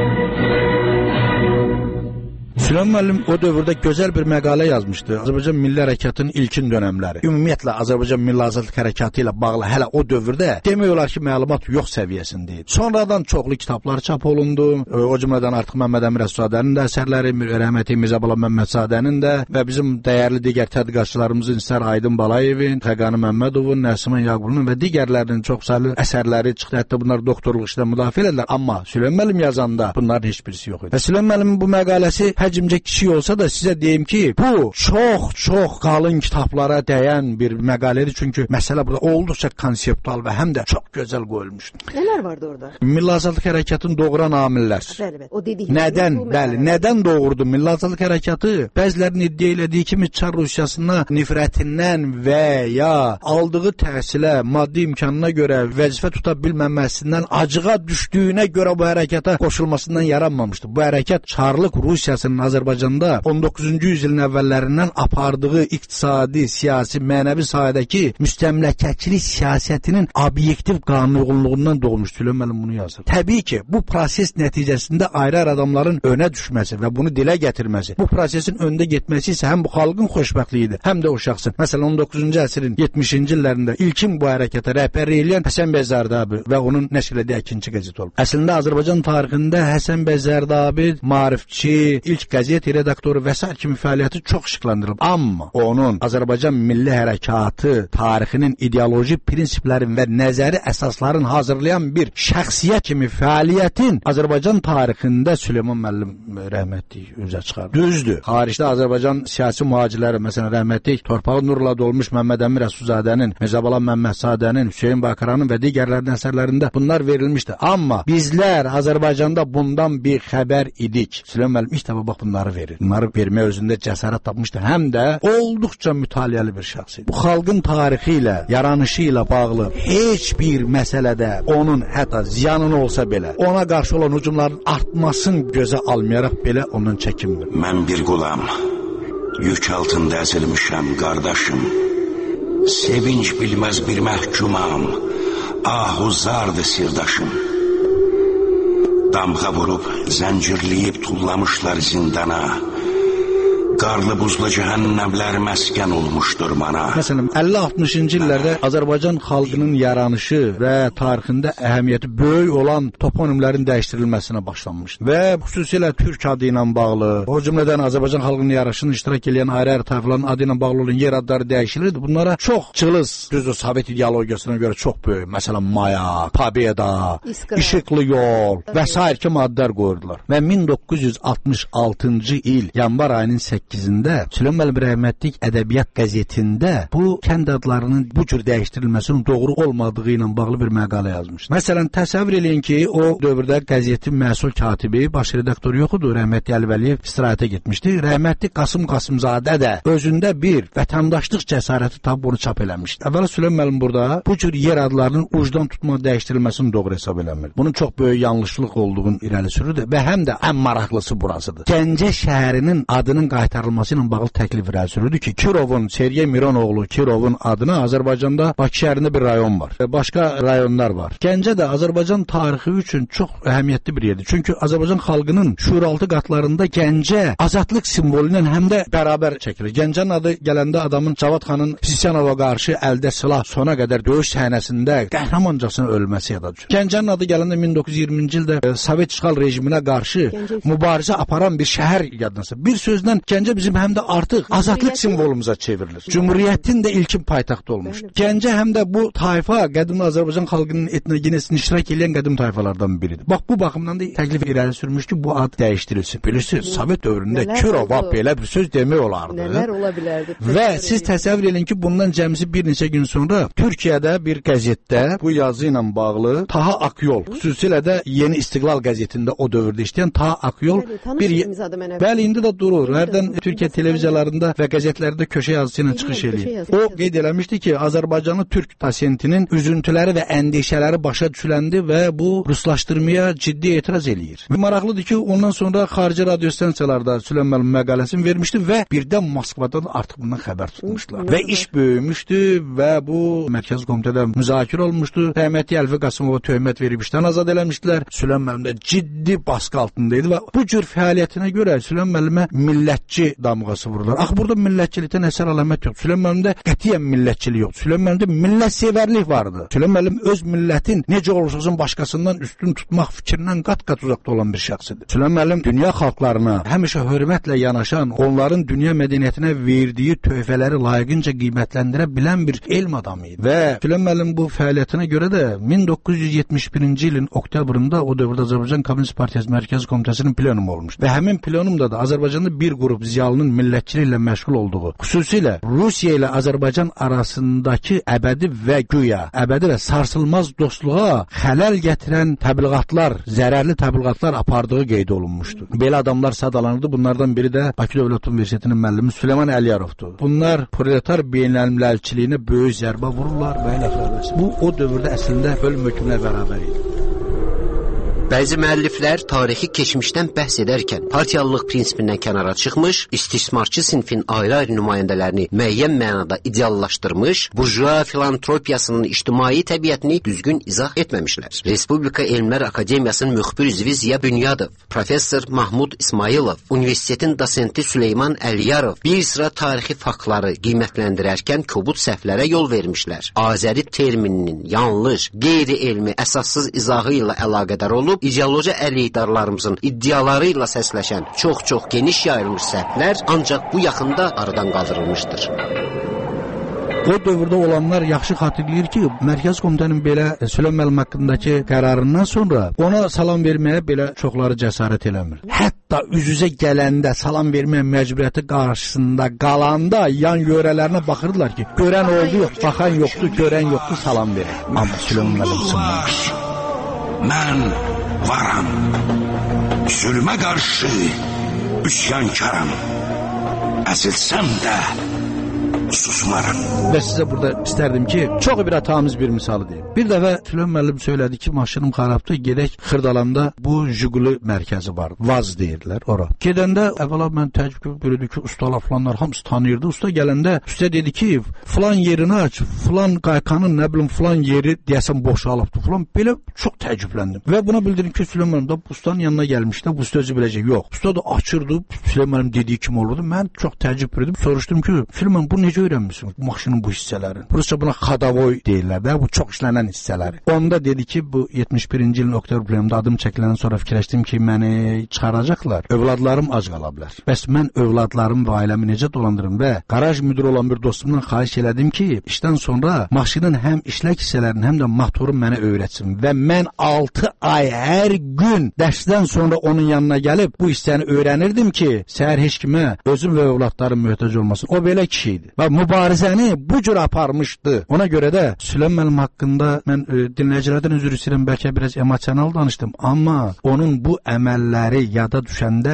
Süleyman müəllim o dövrdə gözəl bir məqalə yazmışdı. Azərbaycan Milli Hərəkatının ilkin dönəmləri. Ümumiyyətlə Azərbaycan Milli Azadlıq Hərəkatı ilə bağlı hələ o dövrdə demək olar ki, məlumat yox səviyyəsində idi. Sonradan çoxlu kitablar çap olundu. O cümlədən artıq Məhəmməd Əmin Rəsulzadənin də əsərləri, rəhmətli Mirzəbala Məmmədsazənin də və bizim dəyərli digər tədqiqatçılarımızın İstər Aydın Balayevin, Xəqani Məmmədovun, Nəsiman Yaqubunun və digərlərinin çoxsaylı əsərləri çıxdı. Hətta bunlar doktorluq işlə müdafiə edilirlər. Amma Süleyman müəllim yazanda bunların heç birisi yox idi. Və Süleyman müəllimin bu məqaləsi həcmcə kiçik olsa da sizə deyim ki, bu çox-çox qalın kitablara dəyən bir məqalədir. Çünki məsələ burada olduqca konseptual və həm də çox gözəl qoyulmuşdur. Nələr vardı orada? Milli Azadlıq Hərəkatını doğuran amillər. Bəli, bəli. O dediyi Nədən? Bəli, nədən doğurdu Milli Azadlıq Hərəkatı? Bəzilərinin iddia elədiyi kimi Çar Rusiyasına nifrətindən və ya aldığı təhsilə, maddi imkanına görə vəzifə tuta bilməməsindən, acığa düşdüyünə görə bu hərəkata qoşulmasından yaranmamışdı. Bu hərəkat Çarlıq Rusiyasının Azərbaycanda on doqquzuncu yüzilin əvvəllərindən apardığı iqtisadi, siyasi, mənəvi sahədəki müstəmləkəçilik siyasətinin obyektiv qanunluğundan doğmuş. Süleyman müəllim bunu yazır. Təbii ki, bu proses nəticəsində ayrı-ayrı adamların önə düşməsi və bunu dilə gətirməsi, bu prosesin öndə getməsi isə həm bu xalqın xoşbəxtliyidir, həm də o şəxsin. Məsələn, on doqquzuncu əsrin yetmişinci illərində ilkin bu hərəkata rəhbərlik edən Həsən bəy Zərdabi və onun nəşr etdiyi ikinci qəzet olub. Əslində Azərbaycan tarixində Həsən bəy Zərdabi maarifçi, ilk qəzet redaktoru və sair kimi fəaliyyəti çox işıqlandırılıb. Amma onun Azərbaycan milli hərəkatı tarixinin ideoloji prinsiplərin və nəzəri əsasların hazırlayan bir şəxsiyyət kimi fəaliyyətin Azərbaycan tarixində Süleyman müəllim rəhmətlik üzə çıxardı. Düzdür. Xaricdə Azərbaycan siyasi mühacirləri, məsələn rəhmətlik torpağı nurla dolmuş Məmməd Əmir Rəsulzadənin, Mirzəbala Məmmədzadənin, Hüseyn Bakaranın və digərlərinin əsərlərində bunlar verilmişdi. Amma bizlər Azərbaycanda bundan bir xəbər idik. Süleyman müəllim ilk dəfə bax bunları verir. Bunları vermək özündə cəsarət tapmışdı. Həm də olduqca mütaliəli bir şəxs idi. Bu xalqın tarixi ilə, yaranışı ilə bağlı heç bir məsələdə onun hətta ziyanını olsa belə, ona qarşı olan hücumların artmasını gözə almayaraq belə ondan çəkinmir. Mən bir qulam, yük altında əzilmişəm qardaşım. Sevinç bilməz bir məhkumam, ahuzardı sirdaşım. Damğa vurub, zəncirləyib tullamışlar zindana. Qarlı buzlu cəhənnəmlər məskən olmuşdur mana. Məsələn, əlli altmışıncı illərdə Azərbaycan xalqının yaranışı və tarixində əhəmiyyəti böyük olan toponimlərin dəyişdirilməsinə başlanmışdı. Və xüsusilə türk adı ilə bağlı, o cümlədən Azərbaycan xalqının yaranışını iştirak edən ayrı-ayrı tayfaların adı ilə bağlı olan yer adları dəyişilirdi. Bunlara çox cılız, düzdür, Sovet ideologiyasına görə çox böyük, məsələn, Maya, Pobeda, İşıqlı Yol və sair kimi adlar qoyurdular. Və min doqquz yüz altmış altıncı il yanvar ayının səkkizində Süleyman müəllim rəhmətlik ədəbiyyat qəzetində bu kənd adlarının bu cür dəyişdirilməsinin doğru olmadığı ilə bağlı bir məqalə yazmışdı. Məsələn, təsəvvür eləyin ki, o dövrdə qəzetin məsul katibi, baş redaktoru yox idi, rəhmətli Əli Vəliyev istirahətə getmişdi. Rəhmətli Qasım Qasımzadə də özündə bir vətəndaşlıq cəsarəti tapıb onu çap eləmişdi. Əvvəla Süleyman müəllim burada bu cür yer adlarının ucdan tutma dəyişdirilməsini doğru hesab eləmir. Bunun çox böyük yanlışlıq olduğunu irəli sürürdü və həm də ən maraqlısı burasıdır. Gəncə şəhərinin adının qaytarılması ilə bağlı təklif irəli sürüldü ki, Kirovun, Sergey Mironoğlu Kirovun adına Azərbaycanda Bakı şəhərində bir rayon var. Başqa rayonlar var. Gəncə də Azərbaycan tarixi üçün çox əhəmiyyətli bir yerdir. Çünki Azərbaycan xalqının şuuraltı qatlarında Gəncə azadlıq simvolu ilə həm də bərabər çəkilir. Gəncənin adı gələndə adamın Cavad xanın Sisyanova qarşı əldə silah sona qədər döyüş səhnəsində qəhrəmancasına ölməsi yada düşür. Gəncənin adı gələndə min doqquz yüz iyirminci ildə e, Sovet işğal rejiminə qarşı Gəncə mübarizə aparan bir şəhər yadınızda. Bir sözlə Gəncə bizim həm də artıq azadlıq simvolumuza çevrilir. Cumhuriyyətin də ilkin paytaxtı olmuş. Gəncə həm də bu tayfa qədim Azərbaycan xalqının etnogenesini iştirak edən qədim tayfalardan biridir. Bax bu baxımdan da təklif irəli sürmüş ki, bu ad dəyişdirilsin. Bilirsiniz, Sovet dövründə Kirova belə bir söz demək olardı. Nələr ola bilərdi? Və siz təsəvvür edin ki, bundan cəmsi bir neçə gün sonra Türkiyədə bir qəzetdə bu yazı ilə bağlı Taha Akyol, xüsusilə də Yeni İstiqlal qəzetində o dövrdə işləyən Taha Akyol bir bəli indi də durur. Hərdən Türkiyə televiziyalarında və qəzetlərdə köşə yazısı ilə çıxış eləyir. O qeyd eləmişdi ki, Azərbaycanlı türk pasiyentinin üzüntüləri və əndişələri başa düşüləndi və bu ruslaşdırmaya ciddi etiraz eləyir. Və maraqlıdır ki, ondan sonra xarici radio stansiyalarda Süleyman müəllim məqaləsini vermişdi və birdən Moskvadan artıq bundan xəbər tutmuşlar. Və iş böyümüşdü və bu Mərkəzi Komitədə müzakirə olmuşdu. Rəhmətli Əlfi Qasımova töhmət verib işdən azad eləmişdilər. Süleyman müəllim də ciddi baskı altındaydı və bu cür fəaliyyətinə görə Süleyman müəllimə millətçi damğası vururlar. Ax burada millətçilikdən əsər əlamət yox. Süleyman müəllimdə qətiyyən millətçilik yox. Süleyman müəllimdə millətsevərlik vardı. Süleyman müəllim öz millətin necə olursa olsun başqasından üstün tutmaq fikrindən qat-qat uzaqda olan bir şəxsidir. Süleyman müəllim dünya xalqlarına həmişə hörmətlə yanaşan, onların dünya mədəniyyətinə verdiyi töhfələri layiqincə qiymətləndirə bilən bir elm adamı idi. Və Süleyman müəllim bu fəaliyyətinə görə də min doqquz yüz yetmiş birinci ilin oktyabrında o dövrdə Azərbaycan Kommunist Partiyası Mərkəzi Komitəsinin plenumu olmuşdu. Və həmin plenumda da Azərbaycanda bir qrup ziyalının millətçiliklə məşğul olduğu, xüsusilə Rusiya ilə Azərbaycan arasındakı əbədi və güya əbədi və sarsılmaz dostluğa xələl gətirən təbliğatlar, zərərli təbliğatlar apardığı qeyd olunmuşdu. Belə adamlar sadalanırdı. Bunlardan biri də Bakı Dövlət Universitetinin müəllimi Süleyman Əliyarovdur. Bunlar proletar beynəlmiləlçiliyinə böyük zərbə vururlar və elə xəbər. Bu o dövrdə əslində ölüm hökmünə bərabər idi. Bəzi müəlliflər tarixi keçmişdən bəhs edərkən partiyalılıq prinsipindən kənara çıxmış, istismarçı sinfin ayrı-ayrı nümayəndələrini müəyyən mənada ideallaşdırmış, burjua filantropiyasının ictimai təbiətini düzgün izah etməmişlər. Respublika Elmlər Akademiyasının müxbir üzvü Ziya Bünyadov, professor Mahmud İsmailov, universitetin dosenti Süleyman Əliyarov bir sıra tarixi faktları qiymətləndirərkən kobud səhvlərə yol vermişlər. Azəri termininin yanlış, qeyri-elmi, əsassız izahı ilə əlaqədar olub, ideoloji əleyhdarlarımızın iddiaları ilə səsləşən çox-çox geniş yayılmış səhvlər ancaq bu yaxında aradan qaldırılmışdır. O dövrdə olanlar yaxşı xatırlayır ki, Mərkəzi Komitənin belə Süleyman müəllim haqqındakı qərarından sonra ona salam verməyə belə çoxları cəsarət eləmir. Hətta üz-üzə gələndə salam verməyə məcburiyyəti qarşısında qalanda yan yörələrinə baxırdılar ki, görən oldu yox, baxan yoxdur, görən yoxdur, salam verir. Amma Süleyman müəllim sınmamış. Mən varam. Zülmə qarşı üsyankaram. Əsilsəm də susmaram. Və sizə burada istərdim ki, çox bir hatamız bir misalı deyim. Bir dəfə Süleyman müəllim söylədi ki, maşınım xarabdır, gedək Xırdalanda bu Jiguli mərkəzi var. Vaz deyirlər ora. Gedəndə əvvəla mən təəccüb bürüdü ki, ustalar falanlar hamısı tanıyırdı. Usta gələndə usta dedi ki, filan yerini aç, filan qaykanın nə bilim filan yeri deyəsən boşalıbdı filan. Belə çox təəccübləndim. Və buna bildirim ki, Süleyman müəllim də ustanın yanına gəlmişdi. Bu usta özü biləcək. Yox. Usta da açırdı. Süleyman müəllim dediyi kimi olurdu. Mən çox təəccüb bürüdüm. Soruşdum ki, Süleyman bu necə öyrənmisiniz bu maşının bu hissələrini? Rusca buna xadavoy deyirlər də, bu çox işlənən hissələri. Onda dedi ki, bu yetmiş birinci ilin oktyabr plenumunda adım çəkiləndən sonra fikirləşdim ki, məni çıxaracaqlar. Övladlarım ac qala bilər. Bəs mən övladlarım və ailəmi necə dolandırım və qaraj müdiri olan bir dostumdan xahiş elədim ki, işdən sonra maşının həm işlək hissələrini, həm də motoru mənə öyrətsin və mən altı ay hər gün dərsdən sonra onun yanına gəlib bu hissəni öyrənirdim ki, səhər heç kimə özüm və övladlarım möhtac olmasın. O belə kişi idi və mübarizəni bu cür aparmışdı. Ona görə də Süleyman müəllim haqqında mən e, dinləyicilərdən üzr istəyirəm, bəlkə biraz emosional danışdım, amma onun bu əməlləri yada düşəndə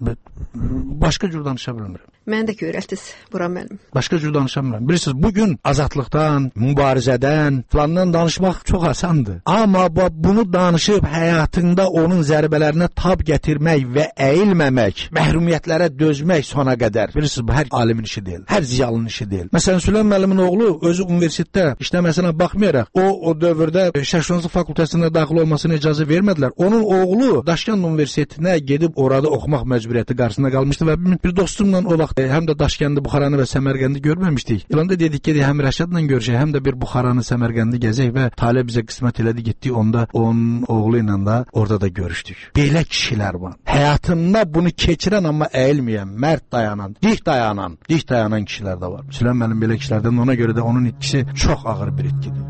başqa cür danışa bilmirəm. Mən də görəltiniz Buran müəllim. Başqa cür danışa bilmirəm. Bilirsiniz, bugün azadlıqdan, mübarizədən falandan danışmaq çox asandır. Amma bunu danışıb həyatında onun zərbələrinə tab gətirmək və əyilməmək, məhrumiyyətlərə dözmək sona qədər. Bilirsiniz, bu hər alimin işi deyil, hər ziyalının işi deyil. Məsələn, Süleyman müəllimin oğlu özü universitetdə işləməsinə baxmayaraq, o o dövrdə Şərqşünaslıq fakültəsinə daxil olmasına icazə vermədilər. Onun oğlu Daşkənd Universitetinə gedib orada oxumaq məcburiyyəti qarşısında qalmışdı və bir dostumla o vaxt həm də Daşkəndi, Buxaranı və Səmərqəndi görməmişdik. İlanda dedik ki, həm Rəşadla görüşək, həm də bir Buxaranı, Səmərqəndi gəzək və Talib bizə qismət elədi, getdik, onda onun oğlu ilə də orada da görüşdük. Belə kişilər var. Həyatında bunu keçirən amma əyilməyən, mərd dayanan, dik dayanan, dik dayanan kişilər də var. Süleyman müəllim belə kişilərdən, ona görə də onun itkisi çox ağır bir itkidir.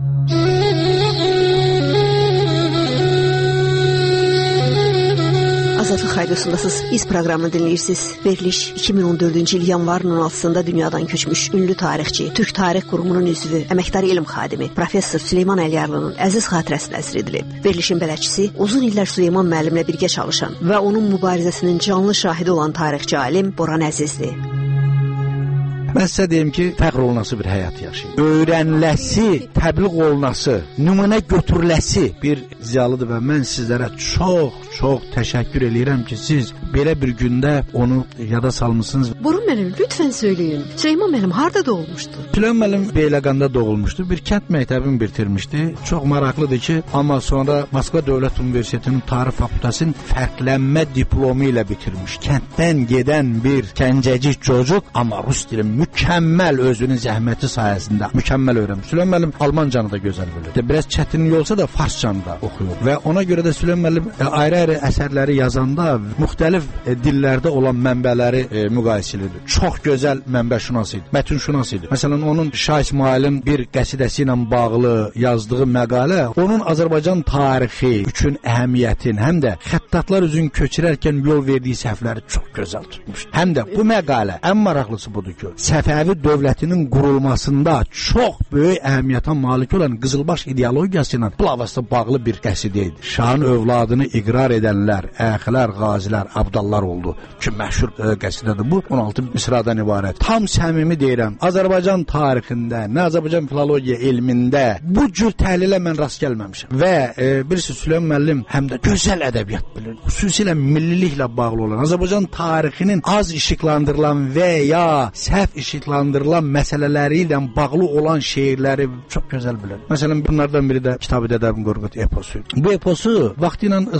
Azadlıq Radiosundasınız. İz proqramını dinləyirsiniz. Veriliş iki min on dördüncü il yanvarın on altısında dünyadan köçmüş ünlü tarixçi, Türk Tarix Qurumunun üzvü, əməkdar elm xadimi Professor Süleyman Əliyarlının əziz xatirəsinə əsr edilib. Verilişin bələdçisi uzun illər Süleyman müəllimlə birgə çalışan və onun mübarizəsinin canlı şahidi olan tarixçi alim Boran Əzizdir. Mən sizə deyim ki, fəxr olunası bir həyat yaşayın. Öyrəniləsi, təbliğ olunası, nümunə götürüləsi bir ziyalıdır və mən sizlərə çox, çox təşəkkür eləyirəm ki, siz belə bir gündə onu yada salmışsınız. Burun müəllim, lütfən söyləyin. Süleyman müəllim harda doğulmuşdu? Süleyman müəllim Beyləqanda doğulmuşdu. Bir kənd məktəbini bitirmişdi. Çox maraqlıdır ki, amma sonra Moskva Dövlət Universitetinin Tarix Fakültəsinin fərqlənmə diplomu ilə bitirmiş. Kənddən gedən bir gəncəcik çocuq, amma rus dili mükəmməl özünün zəhməti sayəsində mükəmməl öyrənmiş. Süleyman müəllim Almancanı da gözəl bilir. Biraz çətinlik olsa da farscanı da oxuyur və ona görə də Süleyman müəllim ayrı-ayrı əsərləri yazanda müxtəlif e, dillərdə olan mənbələri e, müqayisə edir. Çox gözəl mənbəşünas idi, mətnşünas idi. Məsələn, onun Şah İsmailin bir qəsidəsi ilə bağlı yazdığı məqalə onun Azərbaycan tarixi üçün əhəmiyyətin, həm də xəttatlar üzün köçürərkən yol verdiyi səhvləri çox gözəl tutmuşdur. Həm də bu məqalə ən maraqlısı budur ki, Səfəvi dövlətinin qurulmasında çox böyük əhəmiyyətə malik olan Qızılbaş ideologiyası ilə bilavasitə bağlı bir qəsidə idi. Şahın övladını iqrar edənlər, əxilər, qazilər, abdallar oldu ki, məşhur e, qəsidədir bu. on altı misradan ibarət. Tam səmimi deyirəm, Azərbaycan tarixində, nə Azərbaycan filologiya elmində bu cür təhlilə mən rast gəlməmişəm. Və e, birisi Süleyman müəllim həm də gözəl ədəbiyyat bilir. Xüsusilə milliliklə bağlı olan, Azərbaycan tarixinin az işıqlandırılan və ya səhv işıqlandırılan məsələləri ilə bağlı olan şeirləri çox gözəl bilir. Məsələn, bunlardan biri də Kitab-ı Dədəbin Qorqud eposu. Bu eposu vaxtı ilə Sovetlər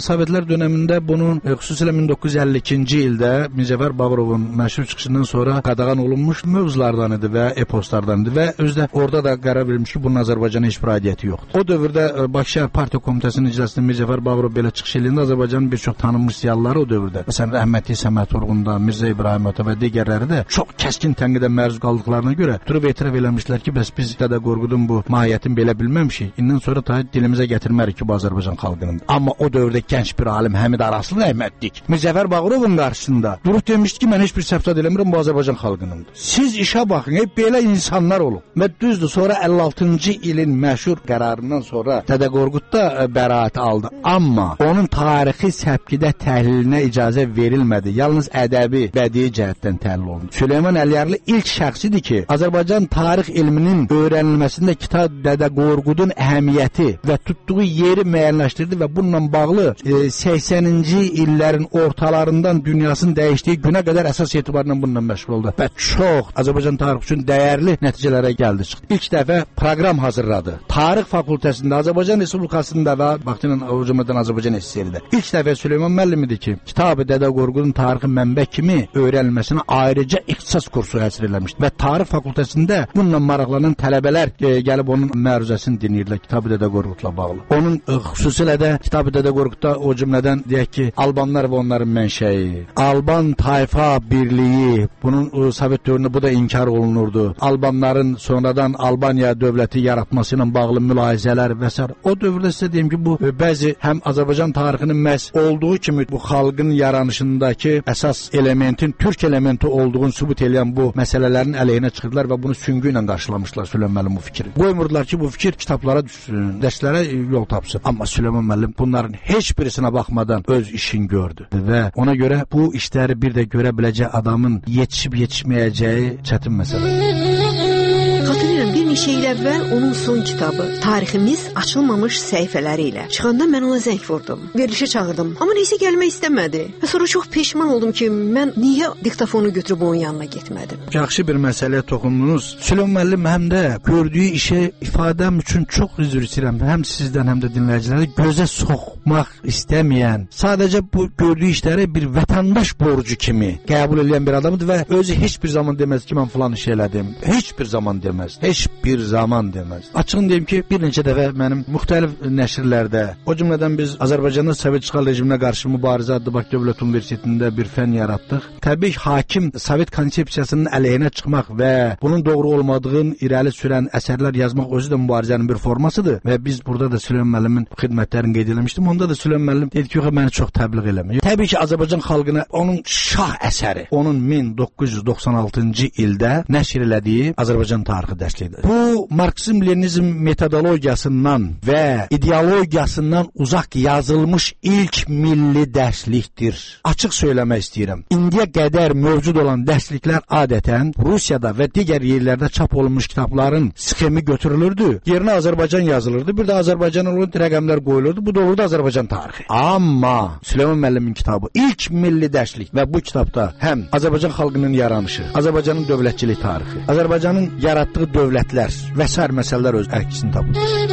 dönemində bunun e, xüsusilə min doqquz yüz əlli ikinci ildə Mirzəcəfər Bağırovun məşhur çıxışından sonra qadağan olunmuş mövzulardan idi və eposlardan idi və özdə orada da qərar verilmiş ki, bunun Azərbaycana heç bir aidiyyəti yoxdur. O dövrdə e, Bakı Şəhər Partiya Komitəsinin iclasında Mirzəcəfər Bağırov belə çıxış eləyəndə Azərbaycanın bir çox tanınmış ziyalıları o dövrdə, məsələn rəhmətli Səməd Vurğunda, Mirzə İbrahim Ata və digərləri də çox kəskin tənqidə məruz qaldıqlarına görə durub etiraf eləmişlər ki, bəs biz Dədə Qorqudun bu mahiyyətini belə bilməmişik. İndən sonra ta dilimizə gətirmərik ki, bu Azərbaycan xalqının. Amma o dövrdə gənc bir alim Həmid Araslı rəhmətlik Mirzəcəfər Bağırovun qarşısında durub demişdi ki, mən heç bir səhv eləmirəm, bu Azərbaycan xalqınındır. Siz işə baxın, hep belə insanlar olub. Və düzdür, sonra əlli altıncı ilin məşhur qərarından sonra Dədə Qorqud da bəraət aldı. Amma onun tarixi səbkidə təhlilinə icazə verilmədi. Yalnız ədəbi, bədii cəhətdən təhlil olundu. Süleyman Əliyarlı ilk şəxsidir ki, Azərbaycan tarix elminin öyrənilməsində kitab Dədə Qorqudun əhəmiyyəti və tutduğu yeri müəyyənləşdirdi və bununla bağlı e, səksəninci illərin ortalarından dünyasının dəyişdiyi günə qədər əsas etibarla bununla məşğul oldu və çox Azərbaycan tarixi üçün dəyərli nəticələrə gəldi çıxdı. İlk dəfə proqram hazırladı. Tarix fakültəsində Azərbaycan Respublikasında və vaxtının o cümlədən Azərbaycan S S R-də ilk dəfə Süleyman müəllim idi ki, kitabı Dədə Qorqudun tarixi mənbə kimi öyrənilməsinə ayrıca ixtisas kursu həsr eləmişdi və tarix fakültəsində bununla maraqlanan tələbələr e, gəlib onun məruzəsini dinləyirlər kitabı Dədə Qorqudla bağlı. Onun e, xüsusilə də kitabı Dədə Qorqudda o cümlədən deyək ki, Albanlar və onların mənşəyi, Alban tayfa birliyi, bunun e, Sovet dövründə bu da inkar olunurdu. Albanların sonradan Albaniya dövləti yaratması ilə bağlı mülahizələr və s. O dövrdə sizə deyim ki, bu e, bəzi həm Azərbaycan tarixinin məhz olduğu kimi bu xalqın yaranışındakı əsas elementin türk elementi olduğunu sübut edən bu məsələlərin əleyhinə çıxırdılar və bunu süngü ilə qarşılamışlar Süleyman müəllim bu fikri. Qoymurdular ki, bu fikir kitablara düşsün, dərslərə yol tapsın. Amma Süleyman müəllim bunların heç birisinə baxmadan öz işini gördü və ona görə bu işləri bir də görə biləcək adamın yetişib yetişməyəcəyi çətin məsələdir. Xatırlayıram, bir neçə il əvvəl onun son kitabı Tariximiz açılmamış səhifələri ilə çıxanda mən ona zəng vurdum. Verilişə çağırdım. Amma neysə gəlmək istəmədi. Və sonra çox peşman oldum ki, mən niyə diktafonu götürüb onun yanına getmədim. Yaxşı bir məsələyə toxundunuz. Süleyman müəllim həm də gördüyü işə ifadəm üçün çox üzr istəyirəm. Həm sizdən, həm də dinləyicilərə gözə soxmaq istəməyən, sadəcə bu gördüyü işləri bir vətəndaş borcu kimi qəbul edən bir adamdır və özü heç bir zaman deməz ki, mən falan iş elədim. Heç bir zaman deməz. Heç bir zaman deməz. Açığın deyim ki, bir neçə dəfə mənim müxtəlif nəşrlərdə, o cümlədən biz Azərbaycanda Sovet işğal rejiminə qarşı mübarizə adlı Bakı Dövlət Universitetində bir fən yaratdıq. Təbii ki, hakim Sovet konsepsiyasının əleyhinə çıxmaq və bunun doğru olmadığını irəli sürən əsərlər yazmaq özü də mübarizənin bir formasıdır və biz burada da Süleyman müəllimin xidmətlərini qeyd etmişdim. Onda da Süleyman müəllim dedi ki, məni çox təbliğ eləmir. Təbii ki, Azərbaycan xalqına onun şah əsəri, onun min doqquz yüz doxsan altıncı ildə nəşr elədiyi Azərbaycan tarixi dərslidir. Bu Marksizm-Leninizm metodologiyasından və ideologiyasından uzaq yazılmış ilk milli dərslikdir. Açıq söyləmək istəyirəm. İndiyə qədər mövcud olan dərsliklər adətən Rusiyada və digər yerlərdə çap olunmuş kitabların sxemi götürülürdü. Yerinə Azərbaycan yazılırdı. Bir də Azərbaycan olan rəqəmlər qoyulurdu. Bu doğrudan Azərbaycan tarixi. Amma Süleyman müəllimin kitabı ilk milli dərslik və bu kitabda həm Azərbaycan xalqının yaranışı, Azərbaycanın dövlətçilik tarixi, Azərbaycanın yaratdığı dövlətlər və sair məsələlər öz əksini tapır.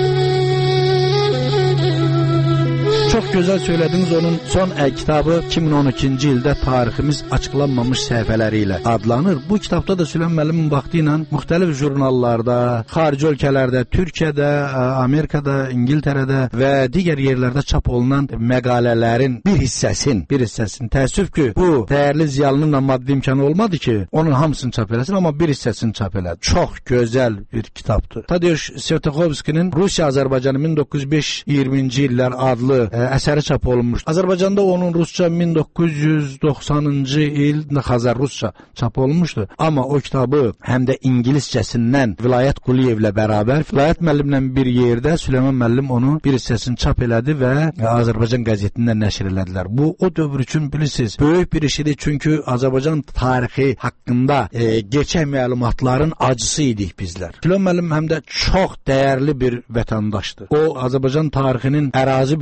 Çox gözəl söylədiniz, onun son əl kitabı iki min on ikinci ildə Tariximiz açıqlanmamış səhifələri ilə adlanır. Bu kitabda da Süleyman müəllimin vaxtı ilə müxtəlif jurnallarda, xarici ölkələrdə, Türkiyədə, Amerikada, İngiltərədə və digər yerlərdə çap olunan məqalələrin bir hissəsin, bir hissəsin. Təəssüf ki, bu dəyərli ziyalının da maddi imkanı olmadı ki, onun hamısını çap eləsin, amma bir hissəsini çap elədi. Çox gözəl bir kitabdır. Tadeusz Sertakovskinin Rusiya-Azərbaycanı min doqquz yüz beş iyirminci illər adlı əsəri çap olunmuş. Azərbaycanda onun rusca min doqquz yüz doxsanıncı il Xəzər rusca çap olunmuşdu. Amma o kitabı həm də ingiliscəsindən Vilayət Quliyevlə bərabər Vilayət müəllimlə bir yerdə Süleyman müəllim onun bir hissəsini çap elədi və Azərbaycan qəzetində nəşr elədilər. Bu o dövr üçün bilirsiniz, böyük bir işidir, çünki Azərbaycan tarixi haqqında e, gerçək məlumatların acısı idik bizlər. Süleyman müəllim həm də çox dəyərli bir vətəndaşdır. O Azərbaycan tarixinin ərazi bütövlüyü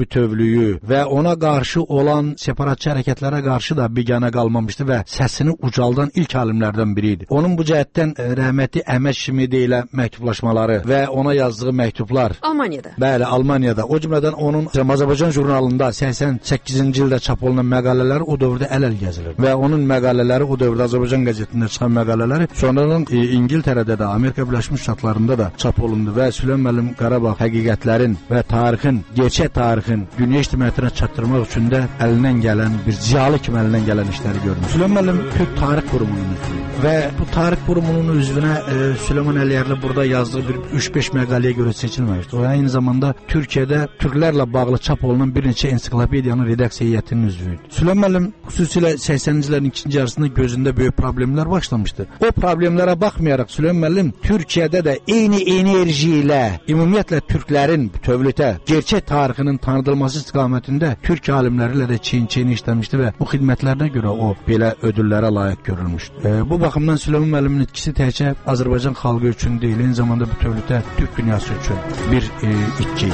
bütünlüyü və ona qarşı olan separatçı hərəkətlərə qarşı da biganə qalmamışdı və səsini ucaldan ilk alimlərdən biri idi. Onun bu cəhətdən e, rəhmətli Əhməd Şimidi ilə məktublaşmaları və ona yazdığı məktublar Almaniyada. Bəli, Almaniyada. O cümlədən onun Azərbaycan jurnalında səksən səkkizinci ildə çap olunan məqalələri o dövrdə əl-əl gəzilir və onun məqalələri o dövrdə Azərbaycan qəzetində çıxan məqalələri sonradan e, İngiltərədə də, Amerika Birləşmiş Ştatlarında da çap olundu və Süleyman müəllim Qarabağ həqiqətlərin və tarixin, gerçək tarixin dünya ictimaiyyətinə çatdırmaq üçün də əlindən gələn bir ziyalı kimi əlindən gələn işləri görmüş. Süleyman müəllim Türk Tarix Qurumunun üzvü və bu Tarix Qurumunun üzvünə e, Süleyman Əliyərli burada yazdığı bir üç beş məqaləyə görə seçilməmişdi. O aynı zamanda Türkiyədə türklərlə bağlı çap olunan bir neçə ensiklopediyanın redaksiya heyətinin üzvü idi. Süleyman müəllim xüsusilə səksəninci illərin ikinci yarısında gözündə böyük problemlər başlamışdı. O problemlərə baxmayaraq Süleyman müəllim Türkiyədə də eyni enerji ilə ümumiyyətlə türklərin tövlətə gerçək tarixinin tanıdılması istiqamətində türk alimləri ilə də çiyin-çiyin işləmişdi və bu xidmətlərinə görə o belə ödüllərə layiq görülmüşdü. E, bu baxımdan Süleyman müəllimin itkisi təkcə Azərbaycan xalqı üçün deyil, eyni zamanda bu tövlətə, türk dünyası üçün bir e, itki.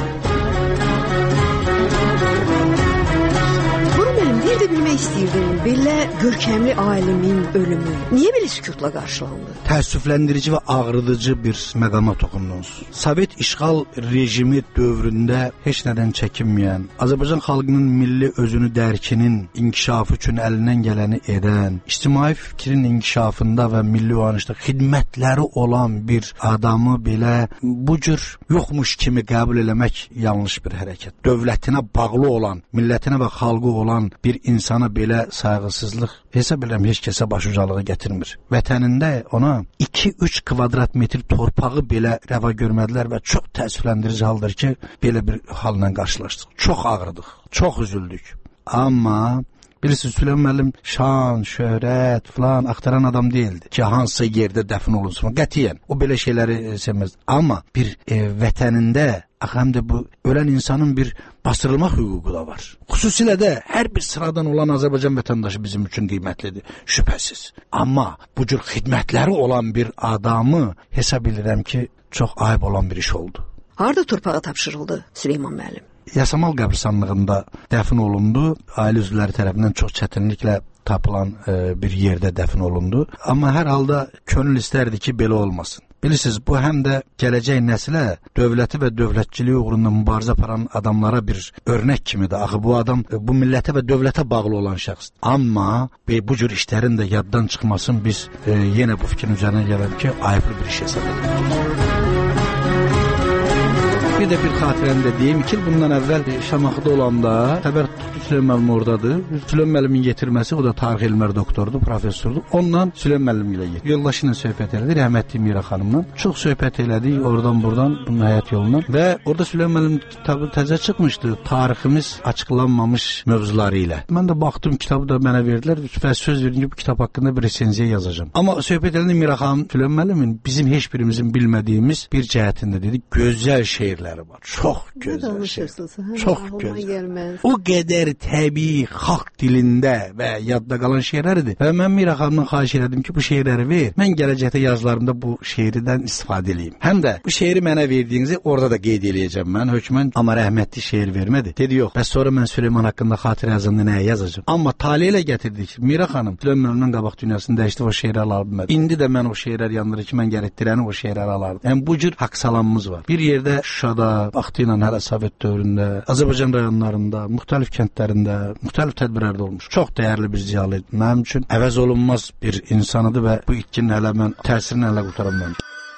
Bir də bilmək istəyirdim, belə görkəmli alimin ölümü niyə belə sükutla qarşılandı? Təəssüfləndirici və ağrıdıcı bir məqama toxundunuz. Sovet işğal rejimi dövründə heç nədən çəkinməyən, Azərbaycan xalqının milli özünü dərkinin inkişafı üçün əlindən gələni edən, ictimai fikrin inkişafında və milli oyanışda xidmətləri olan bir adamı belə bu cür yoxmuş kimi qəbul eləmək yanlış bir hərəkət. Dövlətinə bağlı olan, millətinə və xalqı olan bir insana belə sayğısızlıq hesab edirəm heç kəsə başucalığı gətirmir. Vətənində ona iki üç kvadrat metr torpağı belə rəva görmədilər və çox təəssüfləndirici haldır ki, belə bir halla qarşılaşdıq. Çox ağrıdıq, çox üzüldük. Amma bilirsiniz, Süleyman müəllim şan, şöhrət falan axtaran adam değildi ki, hansı yerdə dəfn olunsun. Qətiyyən o belə şeyləri sevməzdi. Amma bir e, vətənində həm də bu ölən insanın bir bastırılmaq hüququ da var. Xüsusilə də hər bir sıradan olan Azərbaycan vətəndaşı bizim üçün qiymətlidir, şübhəsiz. Amma bu cür xidmətləri olan bir adamı hesab edirəm ki, çox ayıb olan bir iş oldu. Harda torpağa tapşırıldı Süleyman müəllim? Yasamal qəbirstanlığında dəfn olundu. Ailə üzvləri tərəfindən çox çətinliklə tapılan e, bir yerdə dəfn olundu. Amma hər halda könül istərdi ki, belə olmasın. Bilirsiniz, bu həm də gələcək nəsilə dövləti və dövlətçiliyi uğrunda mübarizə aparan adamlara bir örnək kimidir. Axı bu adam bu millətə və dövlətə bağlı olan şəxsdir. Amma bu cür işlərin də yaddan çıxmasın, biz e, yenə bu fikrin üzərinə gələk ki, ayıblı bir iş hesab edirik. Bir də bir xatirəni də deyim, iki il bundan əvvəl Şamaxıda olanda xəbər tutdu Süleyman müəllim oradadır. Süleyman müəllimin getirməsi, o da tarix elmləri doktorudur, professordur. Ondan Süleyman müəllim ilə getdi. Yoldaşı ilə söhbət elədi, rəhmətli Mira xanımla. Çox söhbət elədik oradan buradan, bunun həyat yolundan. Və orada Süleyman müəllim kitabı təzə çıxmışdı, tariximiz açıqlanmamış mövzuları ilə. Mən də baxdım, kitabı da mənə verdilər və söz verdim ki, bu kitab haqqında bir resenziya yazacağam. Amma söhbət elədi Mira xanım, Süleyman müəllimin bizim heç birimizin bilmədiyimiz bir cəhətində dedi, gözəl şeirlər var. Çox gözəl şey. Çox gözəl. O qədər təbii xalq dilində və yadda qalan şeirlərdir. Və mən Mira xanımdan xahiş elədim ki, bu şeirləri ver. Mən gələcəkdə yazılarımda bu şeirdən istifadə edeyim. Həm də bu şeiri mənə verdiyinizi orada da qeyd eləyəcəm mən. Hökmən amma rəhmətli şeir vermədi. Dedi, yox. Bəs sonra mən Süleyman haqqında xatirə yazanda nəyə yazacağam? Amma tale ilə gətirdik. Mira xanım Süleymanın qabaq dünyasını dəyişdi, o şeirləri alıb. İndi də mən o şeirlər yanları ki, mən gətirdirəni o şeirləri alardım. Yəni bu cür haqq salamımız var. Bir yerdə Şuşada, vaxtı ilə hələ Sovet dövründə, Azərbaycan rayonlarında, müxtəlif kəndlərində, müxtəlif tədbirlərdə olmuş. Çox dəyərli bir ziyalı idi. Mənim üçün əvəz olunmaz bir insanıdır və bu itkinin hələ mən təsirini hələ qutaram.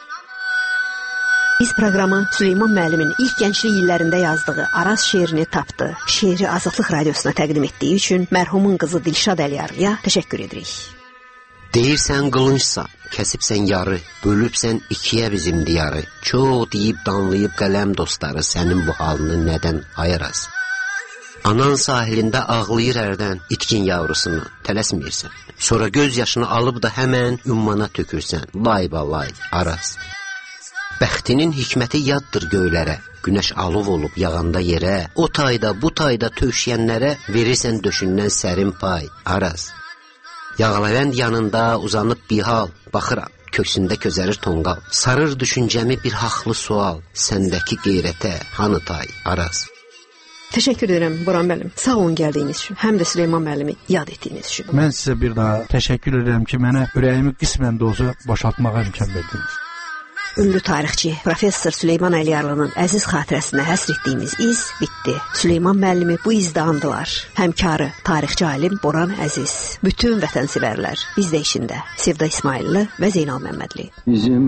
Biz proqramı Süleyman müəllimin ilk gənclik illərində yazdığı Araz şeirini tapdı. Şeiri Azadlıq Radiosuna təqdim etdiyi üçün mərhumun qızı Dilşad Əliyarlıya təşəkkür edirik. Deyirsən qılınçsa, kəsibsən yarı, bölübsən ikiyə bizim diyarı. Çox deyib danlayıb qələm dostları, sənin bu halını nədən ayıraz? Anan sahilində ağlayır ərdən itkin yavrusunu, tələsməyirsən. Sonra göz yaşını alıb da həmən ümmana tökürsən, lay balay, Araz. Bəxtinin hikməti yaddır göylərə, günəş alov olub yağanda yerə, o tayda bu tayda tövşiyənlərə verirsən döşündən sərin pay, Araz. Yağlavənd yanında uzanıb bir hal, baxıram, köksündə közərir tonqal. Sarır düşüncəmi bir haqlı sual, səndəki qeyrətə hanı tay, Araz. Təşəkkür edirəm Boran müəllim. Sağ olun gəldiyiniz üçün, həm də Süleyman müəllimi yad etdiyiniz üçün. Mən sizə bir daha təşəkkür edirəm ki, mənə ürəyimi qismən də olsa boşaltmağa imkan verdiniz. Ünlü tarixçi Professor Süleyman Əliyarlının əziz xatirəsinə həsr etdiyimiz iz bitdi. Süleyman müəllimi bu izdə andılar. Həmkarı tarixçi alim Boran Əziz, bütün vətənsevərlər, biz də içində Sevda İsmailli və Zeynal Məmmədli. Bizim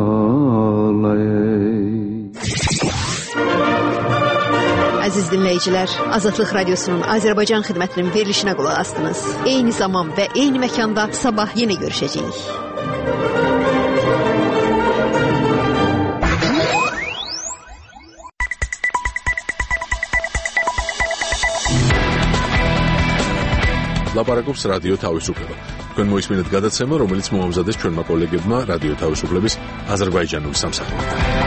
qalay. Əziz dinləyicilər, Azadlıq Radiosunun Azərbaycan xidmətinin verilişinə qulaq asdınız. Eyni zaman və eyni məkanda sabah yenə görüşəcəyik. ლაპარაკობს რადიო თავისუფლება. თქვენ მოისმინეთ გადაცემა, რომელიც მოამზადეს ჩვენმა კოლეგებმა რადიო თავისუფლების აზერბაიჯანული სამსახური.